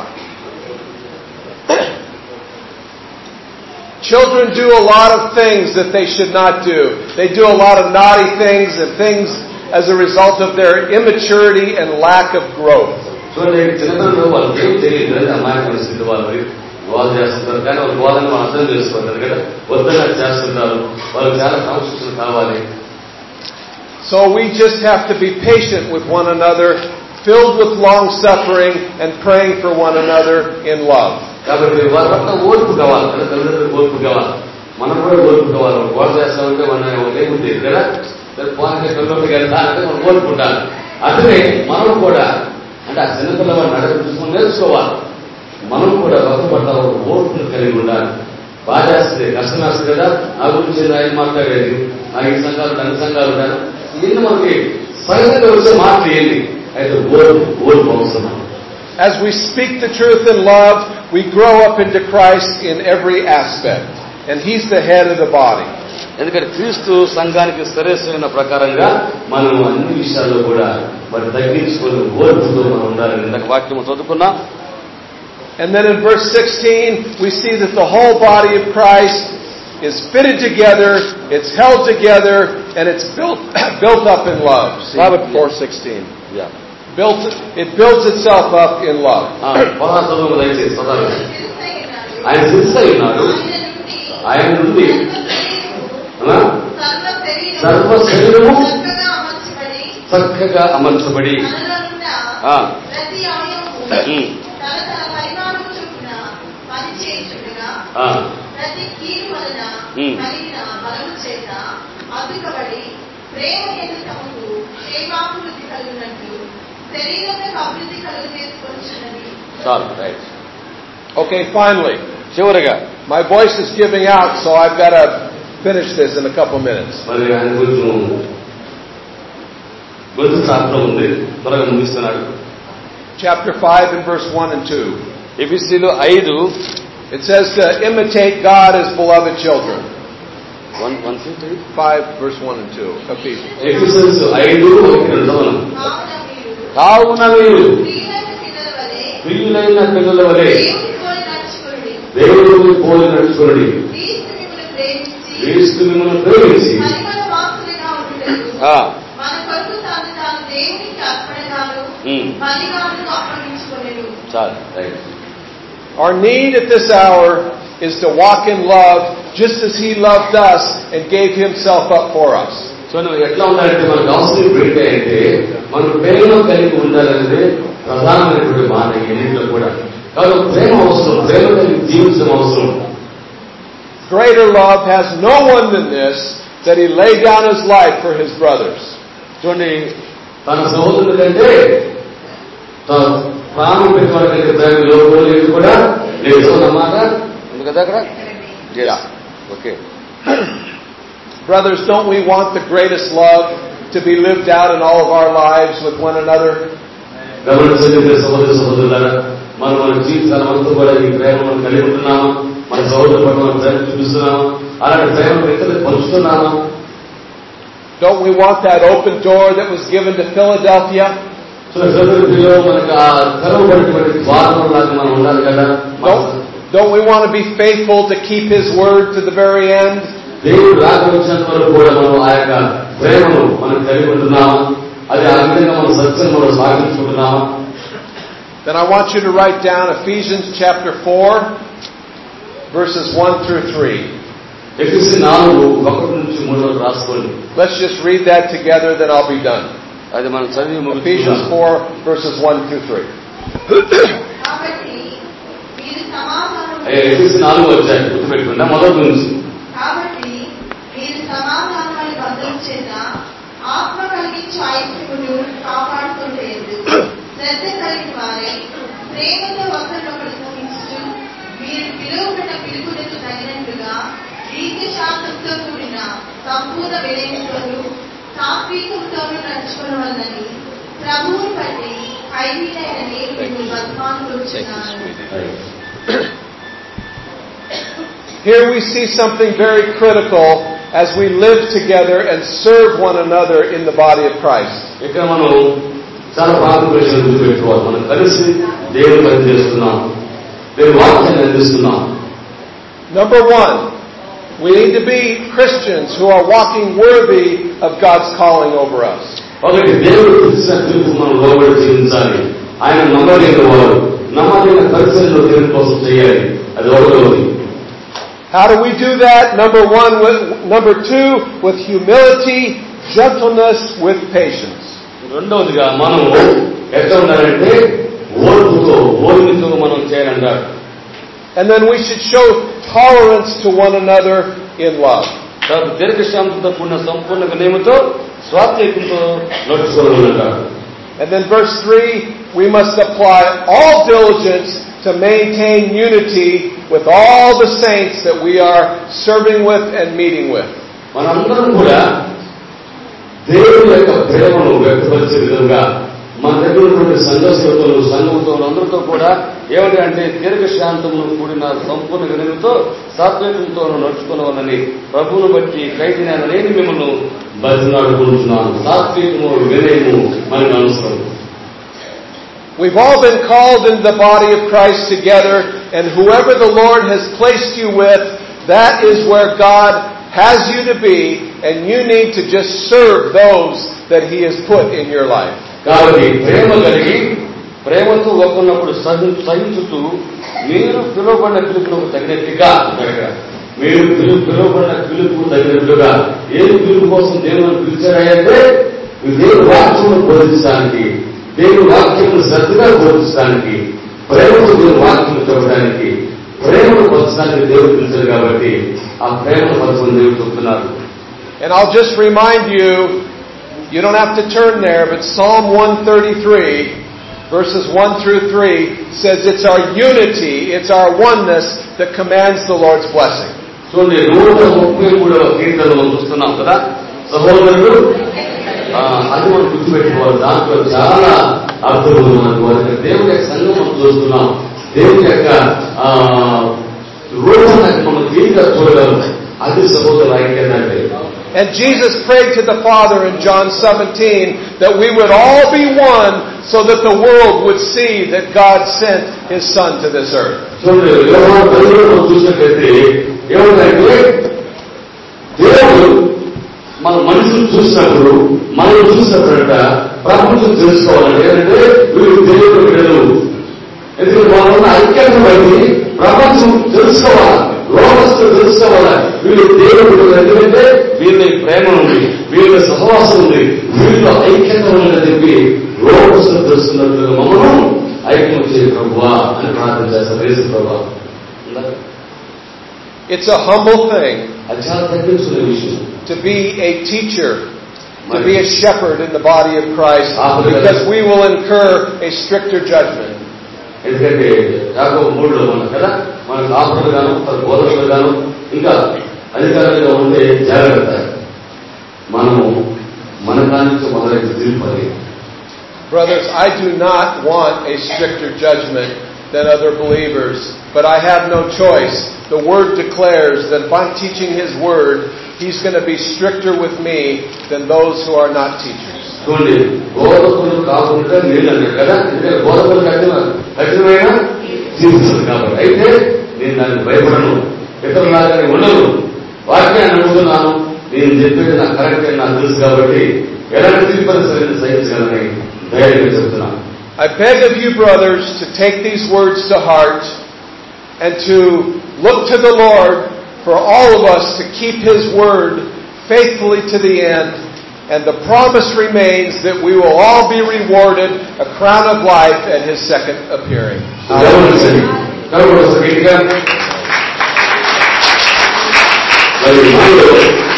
Children do a lot of things that they should not do. They do a lot of naughty things and things as a result of their immaturity and lack of growth. చూడండి, చిన్నపిల్లలు వాళ్ళకి ఏం తెలియదు, అమ్మాయి పరిస్థితి వాళ్ళు వాళ్ళు చేస్తుంటారు, కానీ వాళ్ళు వాళ్ళని మనం అర్థం చేసుకుంటారు కదా, వద్దగా చేస్తుంటారు, వాళ్ళకి చాలా క్రమశిక్షణ కావాలి. So we just have to be patient with one another, filled with long suffering and praying for one another in love. కాబట్టి వాళ్ళ పట్ల ఓర్పు కావాలి కదా, తల్లిదండ్రులకు ఓర్పు కావాలి, మనం కూడా ఓర్పు కావాలి. గోడ చేస్తామంటే మన లేకుంటే కదా, పోనీ పిల్లలకి వెళ్తానంటే మనం ఓర్పుకుంటాను. అట్లనే మనం కూడా అంటే ఆ చిన్నపిల్లవాడిని నడక చూసుకుని నేర్చుకోవాలి. మనం కూడా భక్త పట్ల ఓర్పును కలిగి ఉండాలి. బాగా చేస్తుంది, కష్టం వేస్తుంది కదా, నా గురించి ఆయన మాట్లాడేది, నాకు ఈ సంఘాలు అన్ని సంఘాలు ఉంటాను, ఇవన్నీ మనకి సహజంగా వచ్చే మాటలు ఏంటి అయితే ఓర్పు ఓర్పు అవసరం. As we speak the truth in love, we grow up into Christ in every aspect, and He's the head of the body. ఎందుకంటే క్రీస్తు సంఘానికి శిరస్సు ప్రకారంగా మనం అన్ని విషయాల్లో కూడా మరి తగ్గించుకొని ఓర్పుతో మనం ఉండాలని ఇందాక వాక్యం చదువుకున్నాం. And then in verse sixteen, we see that the whole body of Christ is fitted together, it's held together, and it's built built up in love. See, four sixteen. Yeah. Built, it builds itself up in love. ఆయన శిరస్సు ఉన్నాడు, ఆయన నుండి సర్వ శరీరము చక్కగా అమర్చబడి Okay, finally. చివరిగా my voice is giving out, so I've got to finish this in a couple minutes. మరి ఆయన కొంచెం గొంతు సాత్రం ఉంది, త్వరగా ముగిస్తున్నాడు. Chapter five and verse one and two. ఎఫెసీయులు ఐదు It says to imitate God as beloved children. One, one, two, three. Five, verse one and two. Ephesians. Ephesians ఐదు ఒకటి రెండు వచనం. కావున మీరు కావున మీరు ప్రియులైన పిల్లల ప్రియులైన పిల్లల వలె వలె దేవుని పోలి దేవుని పోలి నడుచుకొనుడి. నడుచుకొనుడి. క్రీస్తు మిమ్మల్ని క్రీస్తు మిమ్మల్ని ప్రేమించి ప్రేమించి పరిమళ వాసనగా ఉండుటకు ఆ, మన కొరకు తాను తాను దేవునికి అర్పణగాను ఉమ్, బలిగాను అప్పగించుకొనెను. చాలు right. Our need at this hour is to walk in love just as He loved us and gave Himself up for us. So నువ్వు ఎట్లా ఉండాలంటే మనకు అవసరం పెడితే అంటే మనం ప్రేమ కలిగి ఉండాలనేది ప్రధానమైనటువంటి మాట ఎన్నింటిలో కూడా. కాబట్టి ప్రేమ అవసరం, ప్రేమ కలిగి జీవించడం అవసరం. Greater love has no one than this, that He laid down His life for His brothers. చూడండి, తన సహోదరుల కంటే తన ప్రాణం పెట్టుకోవడం కంటే ప్రేమ లోపల లేదు కూడా లేదు అన్నమాట. ఉంది కదా అక్కడ? Yeah. Okay. Brothers, don't we want the greatest love to be lived out in all of our lives with one another? గమనించండి సహోదర సహోదరులారా, మనం మన జీవితాలంతా కూడా ఈ ప్రేమ మనం కలిగి ఉంటున్నామా? మన సహోదరు పట్ల మనం ప్రేమ చూపిస్తున్నామా? అలాంటి ప్రేమ ఇతరులకు పంచుతున్నామా? Don't we want that open door that was given to Philadelphia? So ఫిలదెల్ఫియాలో మనకు ఆ తెరవబడినటువంటి ద్వారం లాగా మనం ఉండాలి కదా. Don't, don't we want to be faithful to keep His word to the very end? దేవుడు రాక వచ్చినంత వరకు కూడా మనం ఆ యొక్క ప్రేమను మనం కలిగి ఉంటున్నామా? అది ఆ విధంగా మన సత్యం మనం సాగించుకుంటున్నామా? Then I want you to write down Ephesians chapter four, verses one through three. ఎఫెసీ నాలుగు ఒకటి నుంచి మూడు వరకు రాసుకోండి. Let's just read that together, then I'll be done. అది మనం చదివి Ephesians ముగించుకుందాం. four, verses one through three. కాబట్టి మీరు సమాధానం అయ్యా, ఎఫెసీ నాలుగు వచ్చాయి గుర్తుపెట్టుకుంటా మొదటి నుంచి. కాబట్టి మీరు సమాధానాన్ని బంధం చేత ఆత్మ కలిగించు ఐక్యమును కాపాడుకుంటేందు శ్రద్ధ కలిగిన వారై ప్రేమతో ఒకరినొకరు సహించు మీరు పిలువబడిన పిలుపులకు తగినట్లుగా దీర్ఘ శాంతంతో కూడిన సంపూర్ణ వినయంతోనూ సాత్వికంతోనూ నడుచుకోవాలని ప్రభువుని బట్టి ఖైదీలైన నేను మిమ్మల్ని బతిమాలుకొచ్చున్నాను. Here we see something very critical as we live together and serve one another in the body of Christ. ఇక్కడ మనం చాలా ప్రాముఖ్యమైన గుర్తు పెట్టుకోవాలి. మనం కలిసి దేవుని పని చేస్తున్నాం, దేవుని వాక్యాన్ని అందిస్తున్నాం. Number one, we need to be Christians who are walking worthy of God's calling over us. ఒకటి, దేవుడు ఇచ్చిన పిలుపు మనం లోబడి జీవించాలి. ఆయన నమ్మదగిన వారు, నమ్మదగిన పరిచయంలో దేవుని కోసం చేయాలి. అది ఒకటోది. How do we do that? Number one, with, number two, with humility, gentleness, with patience. రెండవదిగా మనం ఎట్లా ఉండాలంటే ఓర్పుతో, ఓర్మితో మనం చేయాలంటారు. And then we should show tolerance to one another in love. తర్వాత దీర్ఘశాంతంతో కూడిన సంపూర్ణ వినయముతో స్వాత్యకంతో నడుచుకోవాలంటారు. And then verse three, we must apply all diligence to maintain unity with all the saints that we are serving with and meeting with. మనందరం కూడా దేవుని యొక్క ప్రేమను వ్యక్తపరిచే విధంగా మన దగ్గర ఉన్నటువంటి సంఘస్థులతో సంఘంతో అందరితో కూడా ఏమిటి అంటే దీర్ఘశాంతమును కూడిన సంపూర్ణ వినయంతో సాత్వికంతో నడుచుకోవాలని ప్రభువును బట్టి ఖైదీనైన నేను మిమ్మల్ని బతిమాలుకుంటున్నాను. సాత్వికము వినయము మనకు అవసరం. We've all been called into the body of Christ together, and whoever the Lord has placed you with, that is where God has you to be, and you need to just serve those that He has put in your life. కాబట్టి ప్రేమ కలిగి ప్రేమతో ఒకరినప్పుడు సహించుతూ మీరు పిలువబడిన పిలుపులకు తగినట్టుగా మీరు పిలుపు పిలువబడిన పిలుపుకు తగినట్లుగా ఏది పిలుపు కోసం దేవుని పిలిచారంటే దేవుని వాక్యమును బోధించడానికి, దేవుని వాక్యమును శ్రద్ధగా బోధించడానికి, ప్రేమతో దేవుని వాక్యం చెప్పడానికి, ప్రేమను పంచడానికి దేవుడు పిలిచారు. కాబట్టి ఆ ప్రేమను పంచుకుని దేవుడు చెప్తున్నారు. And I'll just remind you, you don't have to turn there, but Psalm one thirty-three, verses one through three, says it's our unity, it's our oneness that commands the Lord's blessing. చూడండి, నూట ముప్పై మూడవ కీర్తనలో మనం చూస్తున్నాం కదా సహోదరులు, అది మనం గుర్తుపెట్టుకోవాలి. దాంట్లో చాలా అర్థం మనకు దేవుని యొక్క సంఘం మనం చూస్తున్నాం. దేవుని యొక్క రూపాన్ని మనం దీనిగా చూడగలం. అది సహోదరుల ఐక్యత అంటే. And Jesus prayed to the Father in John seventeen that we would all be one so that the world would see that God sent His Son to this earth. చూడండి, యోహాను పదిలో చూసినట్లయితే ఏమంటే దేవుడు మన మనుషులు చూసినప్పుడు మనం చూసినప్పుడంట ప్రపంచం తెలుసుకోవాలంటే ఏంటంటే వీళ్ళు దేవుడు బిడ్డలు. ఎందుకంటే వాళ్ళ ఐక్యత బట్టి ప్రపంచం తెలుసుకోవాలి, లోకస్తులు తెలుసుకోవాలి వీళ్ళు దేవుడు బిడ్డలు. ఎందుకంటే వీళ్ళ ప్రేమ ఉంది, వీళ్ళ సహవాసం ఉంది, వీళ్ళ ఐక్యత ఉందని చెప్పి లోకస్తులు తెలుసుకున్నట్లుగా మమ్మల్ని ఐక్యం చేయ ప్రభువా అని ప్రార్థన చేస్తారు. యేసు ప్రభువా, it's a humble thing అది చాలా తగ్గించుకునే విషయం. To be a teacher, to be a shepherd in the body of Christ, because we will incur a stricter judgment. ఎందుకంటే యాకోబు మూడులో మనం కదా మన కాపులు గాను బోధకులు గాను ఇంకా అధికారులుగా ఉంటే జాగ్రత్త, మనము మన దానికి మొదలైతే తీర్పది. Brothers, I do not want a stricter judgment than other believers, but I have no choice. The Word declares that if I'm teaching His Word, He's going to be stricter with me than those who are not teachers. చూడండి, బోధకులు కాకుండా నేను అన్నాడు కదా, ఎందుకంటే బోధకులు కఠిన కఠినమైన తీర్పులు కాబట్టి. అయితే నేను దానికి భయపడను, ఇతరులాగా ఉండను, వాక్యాన్ని నమ్ముతున్నాను, నేను చెప్పేది నాకు కరెక్ట్ అని నాకు తెలుసు కాబట్టి ఎలాంటి తీర్పులు సరైన సహించగలని ధైర్యంగా చెప్తున్నాను. I beg of you, brothers, to take these words to heart and to look to the Lord for all of us to keep His Word faithfully to the end, and the promise remains that we will all be rewarded a crown of life at His second appearing. Hallelujah.